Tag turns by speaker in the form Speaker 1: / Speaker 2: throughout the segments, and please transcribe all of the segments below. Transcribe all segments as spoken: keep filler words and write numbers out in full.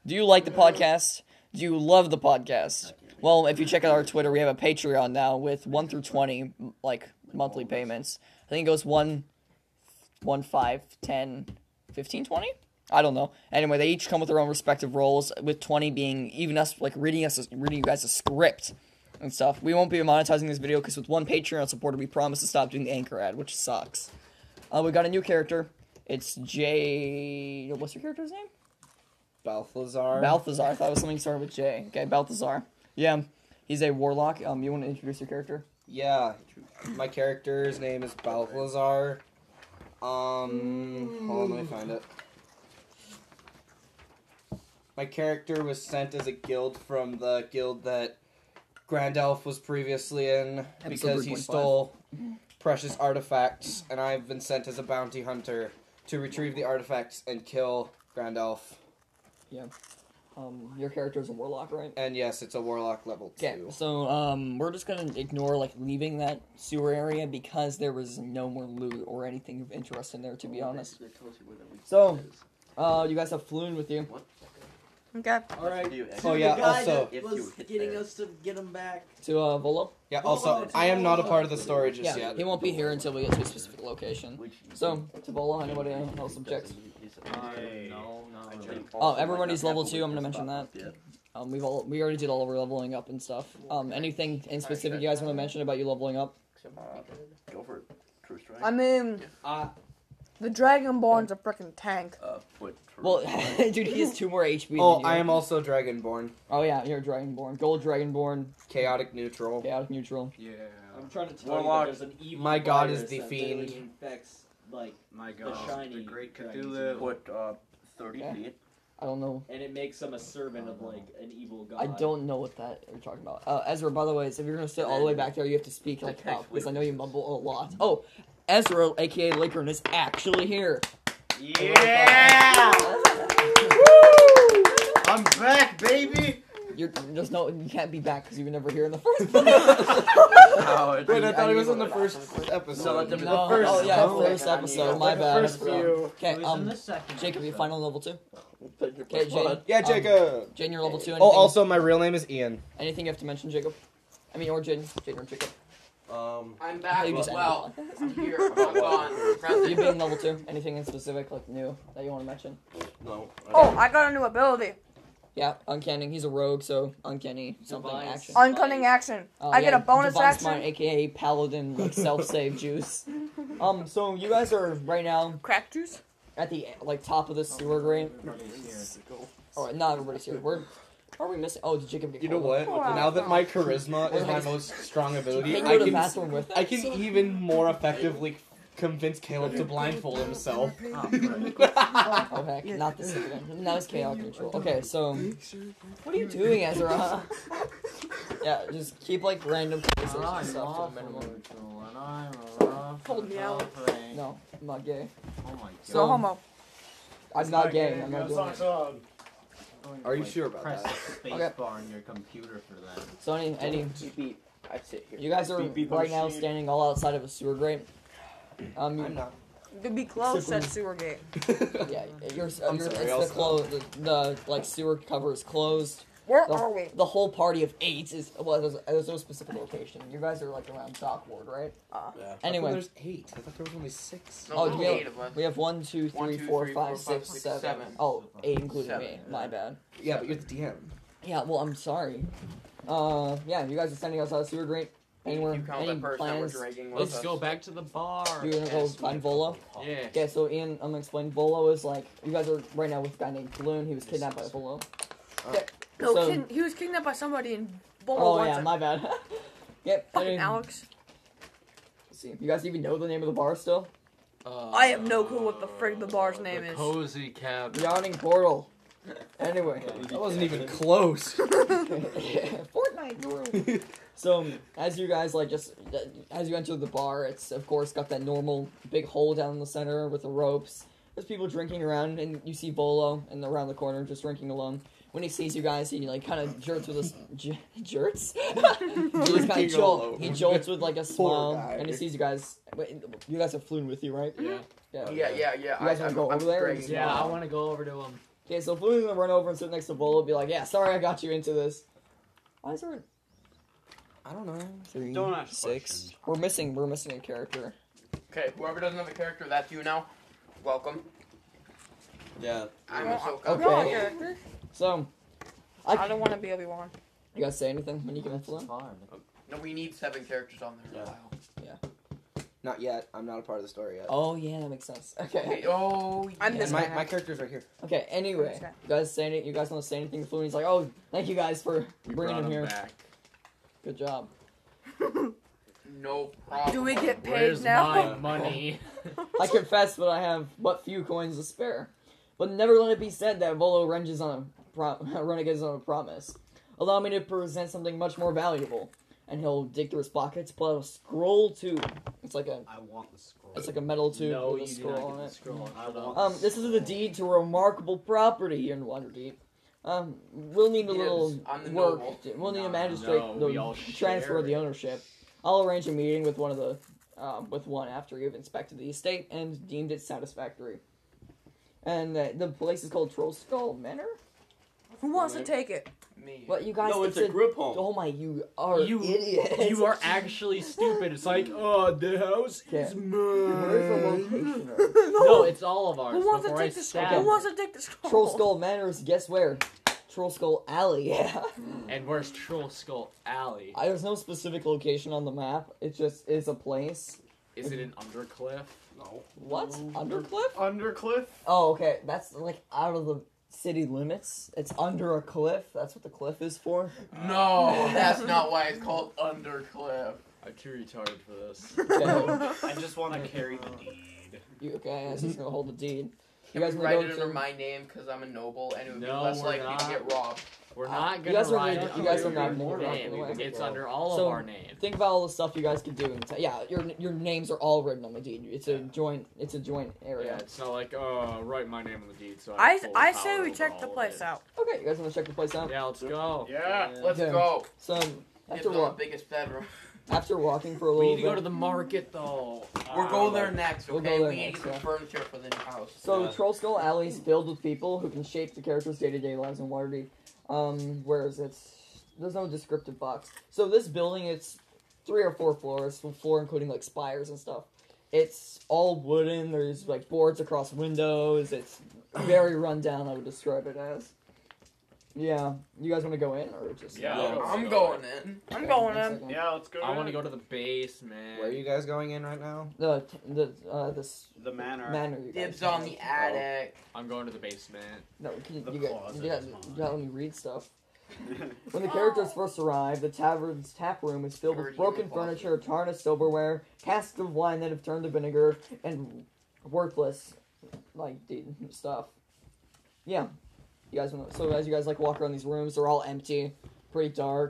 Speaker 1: Do you like the podcast? Do you love the podcast? Well, if you check out our Twitter, we have a Patreon now with one through twenty, like, monthly payments. I think it goes one, one, five, ten, fifteen, twenty? I don't know. Anyway, they each come with their own respective roles, with twenty being even us, like, reading us, reading you guys a script and stuff. We won't be monetizing this video because with one Patreon supporter, we promise to stop doing the anchor ad, which sucks. Uh, we got a new character. It's Jay... What's your character's name?
Speaker 2: Balthazar.
Speaker 1: Balthazar. I thought it was something started with J. Okay, Balthazar. Yeah, he's a warlock. Um, you want to introduce your character?
Speaker 2: Yeah, my character's name is Balthazar. Um, hold on, let me find it. My character was sent as a guild from the guild that Grandelf was previously in because he stole precious artifacts, and I've been sent as a bounty hunter to retrieve the artifacts and kill Grandelf.
Speaker 1: Yeah. Um, your character is a warlock, right?
Speaker 2: And yes, it's a warlock level two.
Speaker 1: Okay, so um, we're just gonna ignore like leaving that sewer area because there was no more loot or anything of interest in there, to be honest. So, uh, you guys have Floon with you.
Speaker 3: Okay.
Speaker 2: All right.
Speaker 4: Oh
Speaker 2: Oh yeah.
Speaker 4: guy
Speaker 2: Also,
Speaker 4: that was getting us to get him back.
Speaker 1: To uh, Volo.
Speaker 2: yeah. Also, I am not a part of the story just
Speaker 1: Yeah,
Speaker 2: yet.
Speaker 1: he won't be here until we get to a specific location. So, to Volo, anybody else objects?
Speaker 4: No, no.
Speaker 1: Oh, everybody's level two. I'm gonna mention that. Um, we've all we already did all of our leveling up and stuff. Um, anything in specific you guys want to mention about you leveling up?
Speaker 5: Go for it. True strike.
Speaker 3: I mean,
Speaker 4: Uh,
Speaker 3: the Dragonborn's a freaking tank.
Speaker 5: Uh, put true
Speaker 1: Well,
Speaker 5: strike.
Speaker 1: dude, he has two more H P.
Speaker 2: Oh,
Speaker 1: than you.
Speaker 2: I am also Dragonborn.
Speaker 1: Oh yeah, you're Dragonborn. Gold Dragonborn.
Speaker 2: Chaotic neutral.
Speaker 1: Chaotic neutral.
Speaker 4: yeah.
Speaker 6: I'm trying to tell
Speaker 4: Warlock.
Speaker 6: you that there's an evil
Speaker 2: My god is
Speaker 6: virus
Speaker 2: the
Speaker 6: that
Speaker 2: fiend.
Speaker 6: literally infects, like,
Speaker 4: My
Speaker 6: the
Speaker 4: god.
Speaker 6: shiny
Speaker 4: The great
Speaker 6: dragons,
Speaker 4: Cthulhu.
Speaker 5: Put uh, thirty
Speaker 1: Yeah.
Speaker 5: feet.
Speaker 1: I don't know.
Speaker 6: and it makes them a servant of, like, an evil god.
Speaker 1: I don't know what that you're talking about. Uh, Ezra, by the way, so if you're gonna sit all the way back there, you have to speak like
Speaker 5: Okay,
Speaker 1: up because I
Speaker 5: wait.
Speaker 1: know you mumble a lot. Oh, Ezra, aka Lakern, is actually here.
Speaker 4: Yeah! I'm back, baby!
Speaker 1: You're there's no you can't be back because you were never here in the first place.
Speaker 5: Howard.
Speaker 2: Wait, I thought
Speaker 1: I
Speaker 2: he was
Speaker 1: knew
Speaker 2: in the
Speaker 1: it.
Speaker 2: first episode.
Speaker 5: No,
Speaker 1: No,
Speaker 2: first-
Speaker 1: oh yeah,
Speaker 2: oh,
Speaker 1: first episode. My bad.
Speaker 2: First few.
Speaker 1: Okay, um, Jacob, you final level two. Okay, Jane.
Speaker 2: Yeah,
Speaker 1: Um,
Speaker 2: Jacob.
Speaker 1: Jane, you're level two. Anything,
Speaker 2: Oh, also, my real name is Ian.
Speaker 1: anything you have to mention, Jacob? I mean, or Jane, Jane or Jacob.
Speaker 5: Um,
Speaker 7: I'm
Speaker 1: How
Speaker 7: back.
Speaker 1: you just
Speaker 7: Well,
Speaker 1: ended
Speaker 7: I'm here. I'm gone.
Speaker 1: You being level two. Anything in specific, like new, that you want to mention?
Speaker 5: no.
Speaker 3: Oh, I got a new ability.
Speaker 1: Yeah, uncanny. He's a rogue, so uncanny something
Speaker 6: Divine
Speaker 1: action.
Speaker 3: Uncunning action.
Speaker 1: Oh,
Speaker 3: I get
Speaker 1: yeah,
Speaker 3: a bonus
Speaker 1: Divine
Speaker 3: action.
Speaker 1: Smite, aka Paladin, like self-save juice. Um, so you guys are right now
Speaker 3: Crack juice.
Speaker 1: at the like top of the sewer grate. Oh, not everybody's here. We're are we missing? Oh, did Jacob get
Speaker 2: You know
Speaker 1: called?
Speaker 2: what? Now that my charisma is my most strong ability,
Speaker 1: Can you
Speaker 2: I
Speaker 1: go to the
Speaker 2: can
Speaker 1: bathroom with
Speaker 2: I
Speaker 1: us?
Speaker 2: can even more effectively convince Caleb to blindfold himself.
Speaker 1: Oh heck, not this again. Now it's chaotic control. Okay, so what are you doing, Ezra? Yeah, just keep like random conversations and stuff to a minimum.
Speaker 3: Hold me out.
Speaker 1: No, I'm not gay.
Speaker 4: Oh my god.
Speaker 3: So homo.
Speaker 1: I'm not gay. I'm not doing it.
Speaker 2: Are you sure about
Speaker 4: Press
Speaker 2: that?
Speaker 4: space
Speaker 1: Okay.
Speaker 4: bar on your computer for that.
Speaker 1: So any any
Speaker 7: Beep, beep. I sit here.
Speaker 1: you guys are
Speaker 6: Beep, beep,
Speaker 1: right now
Speaker 6: machine.
Speaker 1: standing all outside of a sewer grate. Um, you,
Speaker 2: I'm not.
Speaker 3: To be close
Speaker 1: Super-
Speaker 3: at sewer gate.
Speaker 1: yeah, you're,
Speaker 2: I'm
Speaker 1: you're
Speaker 2: sorry,
Speaker 1: it's
Speaker 2: I'll
Speaker 1: the
Speaker 2: stop.
Speaker 1: close the, the like sewer cover is closed.
Speaker 3: Where
Speaker 1: The,
Speaker 3: are we?
Speaker 1: the whole party of eight is well. There's, there's no specific location. You guys are like around dock ward, right?
Speaker 3: Uh,
Speaker 5: Yeah.
Speaker 1: Anyway,
Speaker 2: there's eight. I thought there was only six.
Speaker 7: No,
Speaker 1: Oh,
Speaker 7: there's
Speaker 1: do we have-
Speaker 7: eight of us.
Speaker 1: we have one, two,
Speaker 7: One,
Speaker 1: three,
Speaker 7: two,
Speaker 1: four,
Speaker 7: three,
Speaker 1: five,
Speaker 7: four,
Speaker 1: six,
Speaker 7: five, six,
Speaker 1: seven.
Speaker 7: seven.
Speaker 1: Oh, eight including
Speaker 7: Seven.
Speaker 1: me. My bad.
Speaker 2: Yeah, but you're the D M.
Speaker 1: Yeah, well, I'm sorry. Uh, yeah, you guys are standing outside the sewer grate. Anywhere?
Speaker 7: You count
Speaker 1: Any
Speaker 7: that person that we're
Speaker 1: plans?
Speaker 7: dragging with
Speaker 6: Let's
Speaker 7: us.
Speaker 6: go back to the bar.
Speaker 1: You're gonna go find Volo?
Speaker 6: Yeah.
Speaker 1: Okay, so Ian, I'm gonna explain. Volo is like you guys are right now with a guy named Balloon. He was kidnapped by Volo.
Speaker 3: no,
Speaker 1: So-
Speaker 3: kid, he was kidnapped by somebody in Bolo.
Speaker 1: Oh
Speaker 3: once.
Speaker 1: yeah, my bad. Yep.
Speaker 3: Fucking
Speaker 1: anyway,
Speaker 3: Alex.
Speaker 1: let's see, you guys even know the name of the bar still?
Speaker 6: Uh,
Speaker 3: I have no clue what the frig the bar's name
Speaker 6: the
Speaker 3: is.
Speaker 6: Cozy Cab.
Speaker 1: Yawning Portal. Anyway.
Speaker 2: That wasn't even close.
Speaker 1: Fortnite room. So as you guys like just as you enter the bar, it's of course got that normal big hole down in the center with the ropes. There's people drinking around, and you see Volo in the, around the corner just drinking alone. When he sees you guys, he like kind of jerks with his j- jerks. he just kind
Speaker 2: Drinking
Speaker 1: of jolt.
Speaker 2: alone.
Speaker 1: He jolts with like a smile,
Speaker 2: guy.
Speaker 1: and he sees you guys. Wait, you guys have flown with you, right?
Speaker 6: Yeah.
Speaker 1: Yeah.
Speaker 7: Yeah, yeah, yeah.
Speaker 1: You guys
Speaker 7: I,
Speaker 1: wanna
Speaker 7: I'm,
Speaker 1: go
Speaker 7: I'm
Speaker 1: over there or
Speaker 7: dragging
Speaker 1: just-
Speaker 7: you
Speaker 6: Yeah, I
Speaker 7: out.
Speaker 6: want to go over to him.
Speaker 1: Okay, so Flooney's gonna run over and sit next to Bolo and be like, yeah, sorry I got you into this. Why is there...
Speaker 2: I don't know.
Speaker 1: Three,
Speaker 8: Don't ask
Speaker 1: six.
Speaker 8: questions.
Speaker 1: We're missing, we're missing a character.
Speaker 7: Okay, whoever doesn't have a character, that's you now. Welcome.
Speaker 5: Yeah.
Speaker 7: I'm
Speaker 3: Well,
Speaker 7: Ahsoka.
Speaker 1: Okay.
Speaker 3: You're all characters.
Speaker 1: So,
Speaker 3: I
Speaker 1: I,
Speaker 3: don't want to be Obi-Wan.
Speaker 1: you guys say anything when you get into them?
Speaker 7: No, we need seven characters on there.
Speaker 5: Yeah.
Speaker 7: Wow.
Speaker 2: Not yet. I'm not a part of the story yet.
Speaker 1: Oh yeah, that makes sense. Okay.
Speaker 7: Okay. Oh,
Speaker 3: I'm
Speaker 7: yeah.
Speaker 3: this
Speaker 2: And my,
Speaker 3: guy.
Speaker 2: my character's right here.
Speaker 1: Okay. Anyway,
Speaker 3: Okay.
Speaker 1: you guys say any, you guys want to say anything to Flooney's like, oh, thank you guys for
Speaker 6: We
Speaker 1: bringing
Speaker 6: brought
Speaker 1: him
Speaker 6: him
Speaker 1: here.
Speaker 6: back.
Speaker 1: Good job.
Speaker 7: No problem.
Speaker 3: Do we get paid
Speaker 6: Where's
Speaker 3: now?
Speaker 6: my money?
Speaker 1: I confess that I have but few coins to spare, but never let it be said that Volo renges on a pro- renegades on a promise. Allow me to present something much more valuable. And he'll dig through his pockets, pull out a scroll tube. It's like a,
Speaker 8: I want the scroll.
Speaker 1: it's like a metal tube
Speaker 6: no,
Speaker 1: with
Speaker 6: you
Speaker 1: a
Speaker 6: do
Speaker 1: scroll
Speaker 6: not
Speaker 1: on
Speaker 6: get the
Speaker 1: it.
Speaker 6: scroll.
Speaker 8: I
Speaker 6: Shut
Speaker 8: want-
Speaker 6: up.
Speaker 1: Um, this is the deed to a remarkable property here in Waterdeep. Um, we'll need a
Speaker 7: Yes,
Speaker 1: little
Speaker 7: I'm the
Speaker 1: work.
Speaker 7: noble.
Speaker 1: We'll need
Speaker 6: No,
Speaker 1: a magistrate
Speaker 6: no,
Speaker 1: to
Speaker 6: we all
Speaker 1: transfer
Speaker 6: share
Speaker 1: the
Speaker 6: it.
Speaker 1: ownership. I'll arrange a meeting with one of the, um, with one after you've inspected the estate and deemed it satisfactory. And uh, the place is called Troll Skull Manor.
Speaker 3: Who wants to take it?
Speaker 7: Me.
Speaker 1: What you guys?
Speaker 5: No, it's a group home.
Speaker 1: Oh my, you are
Speaker 6: You-
Speaker 1: idiots.
Speaker 6: You are actually stupid. It's like, oh, the house
Speaker 1: Okay.
Speaker 6: is mine.
Speaker 1: Where's the location of it?
Speaker 6: No, it's all of ours.
Speaker 3: Who wants to
Speaker 6: before I
Speaker 3: take the
Speaker 6: stab
Speaker 3: scroll? Who
Speaker 6: you.
Speaker 3: wants to take the scroll?
Speaker 1: Troll Skull Manor is, guess where? Troll Skull Alley, yeah.
Speaker 6: And where's Troll Skull Alley?
Speaker 1: I, there's no specific location on the map. It just is a place.
Speaker 6: Is it in Undercliff?
Speaker 8: No.
Speaker 1: What? Undercliff?
Speaker 8: Undercliff?
Speaker 1: Oh, okay. That's like out of the city limits. It's under a cliff. That's what the cliff is for.
Speaker 7: No, that's not why it's called Undercliff.
Speaker 6: I'm too retarded for this.
Speaker 1: Okay.
Speaker 8: I just want to carry the deed.
Speaker 1: You, okay, I was just gonna hold the deed.
Speaker 7: Can
Speaker 1: guys
Speaker 7: we
Speaker 1: wanna
Speaker 7: write
Speaker 1: go
Speaker 7: it under
Speaker 1: to-
Speaker 7: my name because I'm a noble and it would be
Speaker 6: No,
Speaker 7: less
Speaker 6: we're
Speaker 7: likely
Speaker 6: not.
Speaker 7: to get robbed?
Speaker 6: We're not
Speaker 1: You
Speaker 6: gonna
Speaker 1: guys are
Speaker 6: write
Speaker 1: gonna-
Speaker 6: it
Speaker 1: you guys
Speaker 6: under
Speaker 1: are not
Speaker 6: your
Speaker 1: gonna write
Speaker 6: name.
Speaker 1: it away.
Speaker 6: It's under all
Speaker 1: So,
Speaker 6: of our names.
Speaker 1: Think about all the stuff you guys could do. And t- yeah, your your names are all written on the deed. It's a joint. It's a joint
Speaker 6: Yeah,
Speaker 1: area.
Speaker 6: it's not like, uh, write my name on the deed. So I,
Speaker 3: I,
Speaker 6: have full
Speaker 3: I
Speaker 6: power
Speaker 3: say we
Speaker 6: over
Speaker 3: check the
Speaker 6: all of
Speaker 3: place
Speaker 6: it.
Speaker 3: out.
Speaker 1: Okay, you guys want to check the place out?
Speaker 6: Yeah, let's go.
Speaker 8: Yeah.
Speaker 7: Let's
Speaker 1: Okay.
Speaker 7: go.
Speaker 1: So
Speaker 7: Get
Speaker 1: after
Speaker 7: the
Speaker 1: walk,
Speaker 7: biggest bedroom.
Speaker 1: after walking for a
Speaker 6: We
Speaker 1: little
Speaker 6: need to go
Speaker 1: bit,
Speaker 6: to the market though.
Speaker 7: We're
Speaker 6: Uh,
Speaker 7: going there next,
Speaker 1: We'll
Speaker 7: okay?
Speaker 1: go there
Speaker 7: we need
Speaker 1: next,
Speaker 7: to get
Speaker 1: yeah.
Speaker 7: some furniture for the new house.
Speaker 1: So
Speaker 5: Yeah.
Speaker 1: Troll Skull Alley is filled with people who can shape the characters' day-to-day lives in Waterdeep. Um, whereas it's there's no descriptive box. So this building, it's three or four floors, one floor including like spires and stuff. It's all wooden. There's like boards across windows. It's very run down. I would describe it as. Yeah, you guys want to go in or just?
Speaker 8: Yeah.
Speaker 5: Yeah.
Speaker 7: I'm going in.
Speaker 3: I'm going
Speaker 1: One
Speaker 3: in.
Speaker 1: second.
Speaker 8: Yeah, let's go.
Speaker 6: I want to go to the basement.
Speaker 2: Where are you guys going in right now?
Speaker 1: The the uh this
Speaker 8: The manor.
Speaker 1: manor. You guys
Speaker 7: Dibs on the attic.
Speaker 6: I'm going to the basement.
Speaker 1: No, can you,
Speaker 8: The
Speaker 1: you, got,
Speaker 8: closet
Speaker 1: you, got,
Speaker 8: is
Speaker 1: you
Speaker 8: mine.
Speaker 1: gotta let me read stuff. When the characters first arrive, the tavern's tap room is filled with
Speaker 7: Dirty
Speaker 1: broken
Speaker 7: closet.
Speaker 1: furniture, tarnished silverware, casks of wine that have turned to vinegar, and worthless, like, dude, stuff. Yeah. You guys wanna, so as you guys, like, walk around these rooms, they're all empty, pretty dark.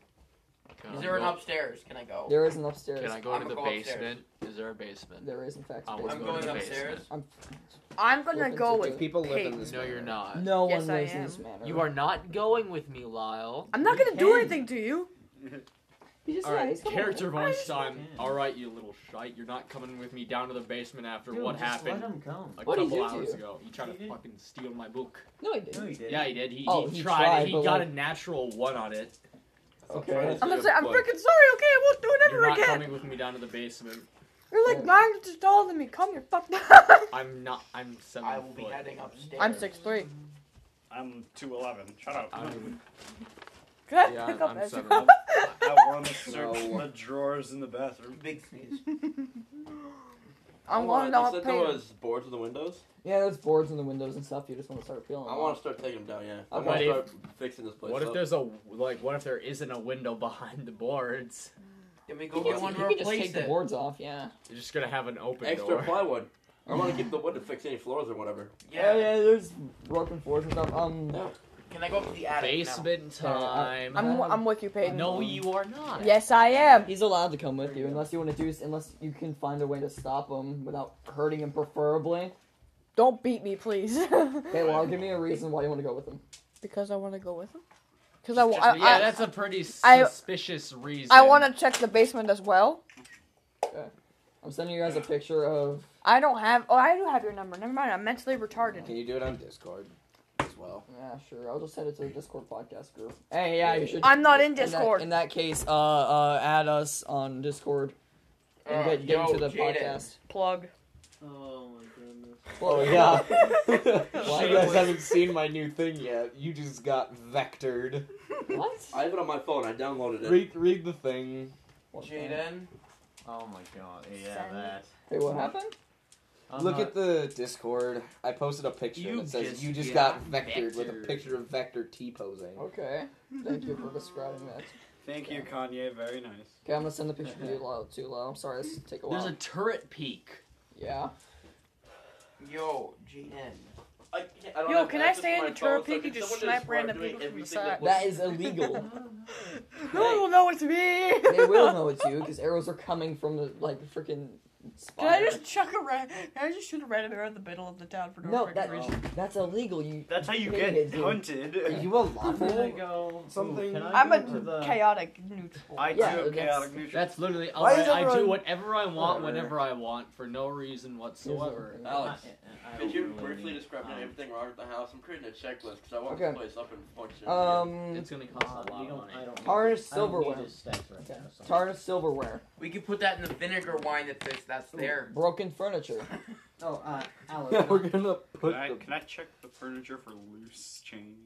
Speaker 6: Can
Speaker 7: Is
Speaker 6: I
Speaker 7: there an
Speaker 6: go-
Speaker 7: upstairs? Can I go?
Speaker 1: There is an upstairs.
Speaker 6: Can I go
Speaker 7: I'm
Speaker 6: to the
Speaker 7: gonna go upstairs.
Speaker 6: basement? Is there a basement?
Speaker 1: There is, in fact, a
Speaker 6: I wanna
Speaker 7: I'm
Speaker 1: basement.
Speaker 6: go to
Speaker 7: going
Speaker 6: the
Speaker 7: upstairs.
Speaker 6: basement.
Speaker 3: I'm gonna
Speaker 1: Open
Speaker 3: go
Speaker 1: to
Speaker 3: with
Speaker 1: do.
Speaker 2: People live in
Speaker 3: Peyton.
Speaker 2: this
Speaker 6: No, you're not.
Speaker 1: No
Speaker 3: Yes,
Speaker 1: one
Speaker 3: I
Speaker 1: lives in
Speaker 3: am.
Speaker 1: this manor.
Speaker 6: You are not going with me, Lyle.
Speaker 3: I'm not
Speaker 1: You
Speaker 3: gonna do
Speaker 1: can.
Speaker 3: anything to you.
Speaker 1: You just,
Speaker 6: All
Speaker 1: yeah,
Speaker 6: right,
Speaker 1: he's coming
Speaker 6: character
Speaker 1: over.
Speaker 6: voice time. All right, you little shite. You're not coming with me down to the basement after
Speaker 4: Dude,
Speaker 6: what
Speaker 4: just
Speaker 6: happened
Speaker 4: Let him come.
Speaker 6: a
Speaker 1: What did he
Speaker 6: couple
Speaker 1: do to
Speaker 6: hours
Speaker 1: you?
Speaker 6: ago. He tried
Speaker 4: He
Speaker 6: to
Speaker 4: did.
Speaker 6: fucking steal my book.
Speaker 1: No, he didn't.
Speaker 4: No, he didn't.
Speaker 6: Yeah, he did. He,
Speaker 1: Oh,
Speaker 6: he,
Speaker 1: he
Speaker 6: tried.
Speaker 1: tried,
Speaker 6: he
Speaker 1: but,
Speaker 6: got
Speaker 1: like-
Speaker 6: a natural one on it.
Speaker 1: Okay.
Speaker 3: I'm gonna say I'm freaking sorry. Okay, I won't do it
Speaker 6: You're
Speaker 3: ever
Speaker 6: not
Speaker 3: again.
Speaker 6: coming with me down to the basement.
Speaker 3: You're like
Speaker 1: Yeah.
Speaker 3: nine inches taller than me. Calm your fuck down.
Speaker 6: I'm not. I'm seven
Speaker 7: I will be
Speaker 6: foot.
Speaker 7: heading upstairs.
Speaker 3: I'm six three.
Speaker 8: I'm two eleven. Shut up.
Speaker 6: I'm,
Speaker 3: Go ahead,
Speaker 6: Yeah,
Speaker 3: pick up
Speaker 6: I'm
Speaker 3: Ezra.
Speaker 6: seven.
Speaker 8: I want to search
Speaker 2: No.
Speaker 8: the drawers in the bathroom.
Speaker 7: Big sneeze.
Speaker 3: I'm
Speaker 5: I
Speaker 3: going
Speaker 5: want-
Speaker 3: down
Speaker 5: You
Speaker 3: with
Speaker 5: said there
Speaker 3: Peyton.
Speaker 5: was boards in the windows?
Speaker 1: Yeah, there's boards in the windows and stuff. You just want to start peeling
Speaker 5: I
Speaker 1: them
Speaker 5: want
Speaker 1: off.
Speaker 5: to start taking them down, yeah. I
Speaker 1: Okay.
Speaker 5: want to
Speaker 6: What
Speaker 5: start fixing this place
Speaker 6: what if
Speaker 5: up.
Speaker 6: there's a like? What if there isn't a window behind the boards?
Speaker 7: Can we
Speaker 1: You
Speaker 7: go
Speaker 1: can,
Speaker 7: get one to
Speaker 1: you can just
Speaker 7: replace
Speaker 1: take the
Speaker 7: it?
Speaker 1: boards off, yeah.
Speaker 6: You're just gonna have an open
Speaker 5: extra
Speaker 6: door.
Speaker 5: plywood? I want to keep the wood to fix any floors or whatever.
Speaker 1: Yeah,
Speaker 7: Yeah.
Speaker 1: yeah, there's broken floors and stuff. Um,
Speaker 5: Yeah.
Speaker 7: Can I go up to the attic now?
Speaker 6: Basement time.
Speaker 3: I'm I'm with you, Peyton.
Speaker 6: no, you are not.
Speaker 3: Yes, I am.
Speaker 1: he's allowed to come with you unless you want to do, unless you can find a way to stop him without hurting him, preferably.
Speaker 3: Don't beat me, please.
Speaker 1: Okay, well, give me a reason why you want to go with him.
Speaker 3: Because I want to go with him. Because I, wa-
Speaker 6: Just-
Speaker 3: I,
Speaker 6: yeah,
Speaker 3: I,
Speaker 6: that's a pretty
Speaker 3: I-
Speaker 6: suspicious reason.
Speaker 3: I want to check the basement as well.
Speaker 1: I'm sending you guys a picture of.
Speaker 3: I don't have. Oh, I do have your number. Never mind. I'm mentally retarded.
Speaker 2: Can you do it on Discord? It's as well.
Speaker 1: Yeah, sure. I'll just send it to the Discord podcast group. Hey, yeah, you should.
Speaker 3: I'm not in
Speaker 1: in that-
Speaker 3: Discord.
Speaker 1: In that, case, uh, uh, add us on Discord and
Speaker 7: Uh,
Speaker 1: get, get
Speaker 7: yo,
Speaker 1: into the
Speaker 7: Jaden.
Speaker 1: podcast.
Speaker 3: Plug.
Speaker 4: Oh my goodness.
Speaker 2: Oh yeah. Well, you guys haven't seen my new thing yet. You just got vectored.
Speaker 1: What?
Speaker 5: I have it on my phone. I downloaded it.
Speaker 2: Read read the thing.
Speaker 7: Jaden.
Speaker 4: Oh my god. Yeah,
Speaker 3: Send.
Speaker 4: that.
Speaker 1: Hey, what happened?
Speaker 4: I'm
Speaker 2: Look
Speaker 4: not-
Speaker 2: at the Discord. I posted a picture
Speaker 4: You
Speaker 2: that says
Speaker 4: just
Speaker 2: you just
Speaker 4: got
Speaker 2: got vectored with a
Speaker 4: vectored.
Speaker 2: picture of Vector T posing.
Speaker 1: Okay. Thank you for describing that.
Speaker 8: Thank you, Kanye. Very nice.
Speaker 1: Okay, I'm gonna send the picture to you low, too low. I'm sorry, this take a while.
Speaker 4: There's a turret peak.
Speaker 1: Yeah.
Speaker 7: Yo, Jaden.
Speaker 5: I can't, I don't
Speaker 3: Yo,
Speaker 5: have
Speaker 3: can I
Speaker 5: access
Speaker 3: stay
Speaker 5: to
Speaker 3: in
Speaker 5: my
Speaker 3: the
Speaker 5: phone,
Speaker 3: turret
Speaker 5: so
Speaker 3: peak
Speaker 5: can
Speaker 3: and just
Speaker 5: someone
Speaker 3: snipe
Speaker 5: start
Speaker 3: random
Speaker 5: doing
Speaker 3: people from the
Speaker 5: everything
Speaker 3: side?
Speaker 5: that
Speaker 1: That is illegal.
Speaker 3: No one will know it's me.
Speaker 1: They will know it's you, because arrows are coming from the, like, the freaking
Speaker 3: Can I
Speaker 1: spire.
Speaker 3: just chuck a ran? Can I just shoot a random arrow in the middle of the town for no,
Speaker 1: No,
Speaker 3: freaking
Speaker 1: that,
Speaker 3: reason?
Speaker 1: that's illegal. You.
Speaker 8: That's how you
Speaker 1: Yeah,
Speaker 8: get
Speaker 1: dude.
Speaker 8: hunted.
Speaker 2: Are you a
Speaker 4: I'm gonna
Speaker 2: lawful?
Speaker 4: go.
Speaker 2: Something-
Speaker 4: Ooh, can I
Speaker 3: I'm
Speaker 4: go
Speaker 3: a
Speaker 4: to the...
Speaker 3: chaotic neutral.
Speaker 8: I
Speaker 1: Yeah,
Speaker 8: do
Speaker 1: that's-
Speaker 8: chaotic neutral.
Speaker 6: That's literally
Speaker 2: Why is
Speaker 6: alright. I do
Speaker 2: everyone-
Speaker 6: whatever I want
Speaker 2: Whatever.
Speaker 6: whenever I want for no reason whatsoever.
Speaker 1: Here's
Speaker 5: Alex,
Speaker 4: I- I
Speaker 5: could you
Speaker 4: don't really
Speaker 5: briefly
Speaker 4: need-
Speaker 5: describe
Speaker 4: um,
Speaker 5: everything wrong with the house? I'm creating a checklist because I want
Speaker 1: Okay.
Speaker 5: this place up and functioning.
Speaker 1: Um,
Speaker 6: It's gonna cost
Speaker 4: Uh,
Speaker 6: a lot
Speaker 4: you
Speaker 6: of
Speaker 4: don't,
Speaker 6: money.
Speaker 4: I don't need
Speaker 1: Tarnished
Speaker 4: his- I don't need
Speaker 1: silverware.
Speaker 4: his stats right
Speaker 1: Okay.
Speaker 4: now, so-
Speaker 1: tarnished silverware,
Speaker 7: We could put that in the vinegar wine that that's, that's there.
Speaker 1: broken furniture.
Speaker 4: Oh, uh, Alex.
Speaker 2: Yeah, we're gonna put
Speaker 8: Can I,
Speaker 2: the
Speaker 8: can I check the furniture for loose change?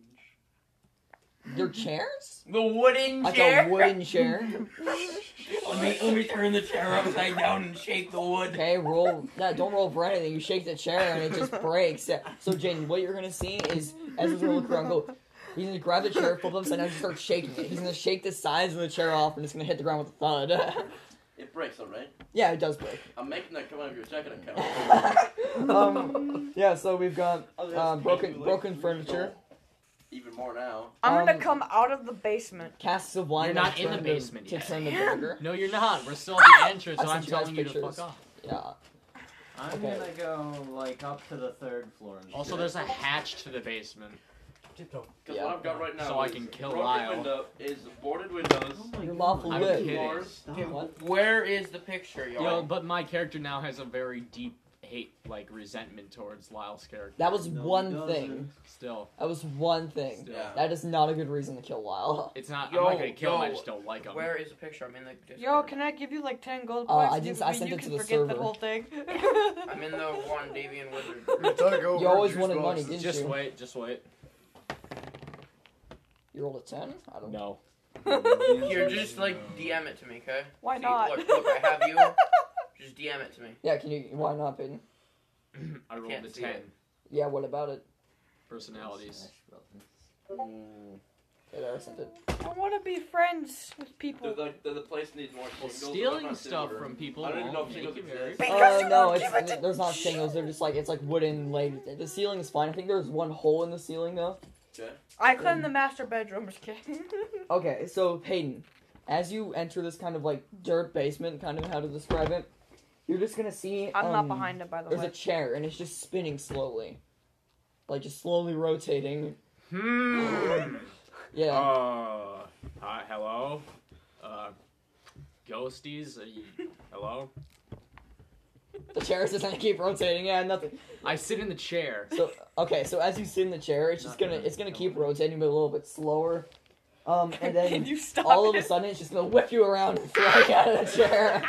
Speaker 1: Your chairs?
Speaker 7: The wooden
Speaker 1: Like
Speaker 7: chair.
Speaker 1: a wooden chair.
Speaker 7: Let me let me turn the chair upside down and shake the wood.
Speaker 1: Okay, roll. Yeah, don't roll for anything. You shake the chair and it just breaks. Yeah. So, Jaden, what you're gonna see is as he's gonna look around, go. He's gonna grab the chair, flip it upside down, and start shaking it. He's gonna shake the sides of the chair off, and it's gonna hit the ground with a thud.
Speaker 5: It breaks, though, right?
Speaker 1: Yeah, it does break.
Speaker 5: I'm making that come out of your checking account.
Speaker 1: um, yeah. So we've got
Speaker 5: I'll just
Speaker 1: uh,
Speaker 5: pay
Speaker 1: broken
Speaker 5: you, like,
Speaker 1: broken
Speaker 5: three
Speaker 1: furniture,
Speaker 5: gold. Even more now.
Speaker 3: I'm gonna
Speaker 1: Um,
Speaker 3: come out of the basement.
Speaker 1: casks of wine.
Speaker 6: You're not
Speaker 1: to
Speaker 6: in the
Speaker 1: turn
Speaker 6: basement
Speaker 1: to,
Speaker 6: yet.
Speaker 1: to turn the vinegar.
Speaker 6: No, you're not. We're still at the entrance,
Speaker 1: I
Speaker 6: so I'm
Speaker 1: sent you guys
Speaker 6: telling you to
Speaker 1: pictures.
Speaker 6: fuck off.
Speaker 1: Yeah.
Speaker 4: I'm
Speaker 1: Okay.
Speaker 4: gonna go, like, up to the third floor. And
Speaker 6: Also,
Speaker 4: shit.
Speaker 6: there's a hatch to the basement.
Speaker 5: Because
Speaker 1: Yeah.
Speaker 5: what I've got right now
Speaker 6: So I
Speaker 5: is
Speaker 6: can kill
Speaker 5: broken
Speaker 6: Lyle.
Speaker 5: window, is boarded windows.
Speaker 4: Oh my
Speaker 1: You're
Speaker 4: God.
Speaker 1: lawful
Speaker 6: I'm
Speaker 1: good.
Speaker 6: kidding.
Speaker 5: Floors.
Speaker 7: Okay,
Speaker 1: What?
Speaker 7: where is the picture, y'all?
Speaker 6: Yo, but my character now has a very deep hate, like, resentment towards Lyle's character.
Speaker 1: That was
Speaker 4: No,
Speaker 1: one
Speaker 4: it doesn't.
Speaker 1: thing.
Speaker 6: Still.
Speaker 1: That was one thing.
Speaker 6: Still.
Speaker 5: Yeah.
Speaker 1: That is not a good reason to kill Lyle.
Speaker 6: It's not,
Speaker 7: Yo,
Speaker 6: I'm not gonna kill him, I
Speaker 7: yo,
Speaker 6: just don't like him.
Speaker 7: Where is the picture? I'm in the Discord.
Speaker 3: Yo, can I give you like ten gold
Speaker 1: Uh,
Speaker 3: points?
Speaker 1: I
Speaker 3: and
Speaker 1: didn't-
Speaker 3: you-
Speaker 1: I sent
Speaker 3: you
Speaker 1: it to
Speaker 3: can
Speaker 1: the
Speaker 3: forget
Speaker 1: server.
Speaker 3: the whole thing.
Speaker 7: I'm in the one Davian Wizard.
Speaker 1: You always wanted money, didn't
Speaker 6: Just
Speaker 1: you?
Speaker 6: wait, just wait.
Speaker 1: You rolled a ten? I don't know.
Speaker 6: No.
Speaker 7: Here, just like D M it to me, okay?
Speaker 3: Why
Speaker 7: See,
Speaker 3: not?
Speaker 7: Look, look, I have you. Just D M it to me.
Speaker 1: Yeah, can you? Why not, Peyton?
Speaker 6: I rolled
Speaker 7: Can't
Speaker 6: a
Speaker 7: see
Speaker 6: ten.
Speaker 7: it.
Speaker 1: Yeah, what about it?
Speaker 6: Personalities.
Speaker 2: Mm,
Speaker 1: Yeah, there, I sent it.
Speaker 3: I want to be friends with people.
Speaker 5: The, the, the place needs more
Speaker 6: Well,
Speaker 5: singles. I'm
Speaker 6: stealing
Speaker 5: not
Speaker 6: stuff
Speaker 5: singles.
Speaker 6: from people
Speaker 5: I don't even know
Speaker 6: won't
Speaker 5: if
Speaker 6: make
Speaker 5: singles
Speaker 6: you very...
Speaker 5: exist.
Speaker 3: Because
Speaker 1: Uh,
Speaker 3: you
Speaker 1: no,
Speaker 3: won't
Speaker 1: it's,
Speaker 3: give it to-
Speaker 1: there's not shingles. They're just like it's like wooden laid. The ceiling is fine. I think there's one hole in the ceiling though.
Speaker 5: Okay.
Speaker 3: I cleaned the master bedroom. Just kidding.
Speaker 1: Okay, so Peyton, as you enter this kind of like dirt basement, kind of how to describe it, you're just gonna see.
Speaker 3: I'm not
Speaker 1: um,
Speaker 3: behind it, by the
Speaker 1: There's
Speaker 3: way.
Speaker 1: a chair and it's just spinning slowly, like just slowly rotating.
Speaker 6: Hmm.
Speaker 1: Yeah.
Speaker 6: Uh, hi, hello? Uh, ghosties? Are you, hello?
Speaker 1: The chair is just gonna keep rotating. Yeah, nothing.
Speaker 6: I sit in the chair.
Speaker 1: So okay, so as you sit in the chair, it's just
Speaker 4: Not
Speaker 1: gonna
Speaker 4: gonna
Speaker 1: it's gonna
Speaker 4: go
Speaker 1: keep
Speaker 4: away.
Speaker 1: rotating, but a little bit slower. Um, and
Speaker 3: Can
Speaker 1: then
Speaker 3: you stop
Speaker 1: all of
Speaker 3: it?
Speaker 1: a sudden, it's just gonna whip you around and throw you out of the chair.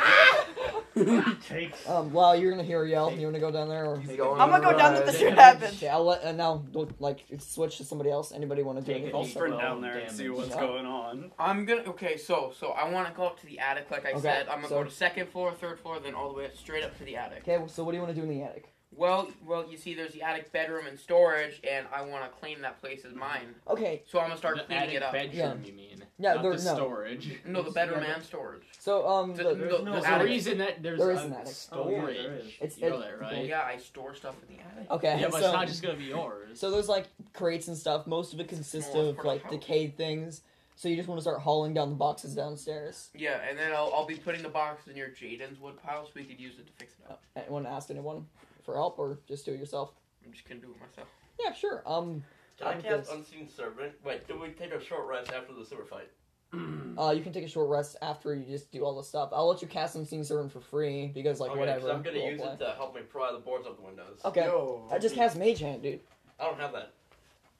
Speaker 8: Takes.
Speaker 1: um, Lyle, you're gonna hear a yell. You wanna go down there, or
Speaker 7: He's going
Speaker 3: I'm gonna go down
Speaker 7: right.
Speaker 3: let this shit happen.
Speaker 1: okay? I'll let and now don't, like switch to somebody else. Anybody want to do
Speaker 4: Take it.
Speaker 1: anything?
Speaker 8: I'll sprint
Speaker 4: Roll
Speaker 8: down there and see
Speaker 4: damage.
Speaker 8: what's
Speaker 1: Yeah.
Speaker 8: going on.
Speaker 7: I'm gonna. Okay, so so I want to go up to the attic, like I
Speaker 1: Okay,
Speaker 7: said. I'm gonna
Speaker 1: so-
Speaker 7: go to second floor, third floor, then all the way up, straight up to the attic.
Speaker 1: Okay, so what do you want to do in the attic?
Speaker 7: Well, well, you see, there's the attic bedroom and storage, and I want to claim that place as mine.
Speaker 1: Okay,
Speaker 7: So I'm gonna start
Speaker 6: The
Speaker 7: cleaning
Speaker 6: attic
Speaker 7: it up.
Speaker 6: bedroom, you mean?
Speaker 1: Yeah,
Speaker 6: Not
Speaker 1: there-
Speaker 6: the
Speaker 1: no.
Speaker 6: storage.
Speaker 7: No, the bedroom
Speaker 1: Yeah,
Speaker 7: and storage.
Speaker 1: so um,
Speaker 7: The-
Speaker 1: the,
Speaker 7: the-
Speaker 4: There's
Speaker 7: the
Speaker 4: no-
Speaker 6: There's
Speaker 7: attic.
Speaker 6: a reason that there's
Speaker 1: There is
Speaker 6: a
Speaker 1: an attic.
Speaker 6: storage.
Speaker 4: Oh, yeah, there is.
Speaker 1: it's
Speaker 6: You know
Speaker 1: it-
Speaker 6: that,
Speaker 7: Well,
Speaker 6: right?
Speaker 7: yeah, I store stuff in the attic.
Speaker 1: okay.
Speaker 6: Yeah, but
Speaker 1: so,
Speaker 6: it's not just gonna be yours.
Speaker 1: So there's like crates and stuff. Most of it consists
Speaker 7: smallest
Speaker 1: of
Speaker 7: part of
Speaker 1: like
Speaker 7: the house.
Speaker 1: decayed things. So you just want to start hauling down the boxes downstairs.
Speaker 7: Yeah, and then I'll, I'll be putting the boxes near Jaden's wood pile so we could use it to fix it up.
Speaker 1: Anyone asked anyone for help, or just do it yourself?
Speaker 7: I'm just gonna do it myself.
Speaker 1: Yeah, sure. Um,
Speaker 5: Can I
Speaker 1: I'm
Speaker 5: cast
Speaker 1: good.
Speaker 5: Unseen Servant? Wait, do we take a short rest after the sewer fight?
Speaker 1: uh, you can take a short rest after you just do all the stuff. I'll let you cast Unseen Servant for free because like
Speaker 5: okay,
Speaker 1: whatever.
Speaker 5: 'cause I'm gonna
Speaker 1: role
Speaker 5: use
Speaker 1: play.
Speaker 5: it to help me pry the boards off the windows.
Speaker 1: Okay,
Speaker 8: Yo.
Speaker 1: I just cast Mage Hand, dude.
Speaker 5: I don't have that.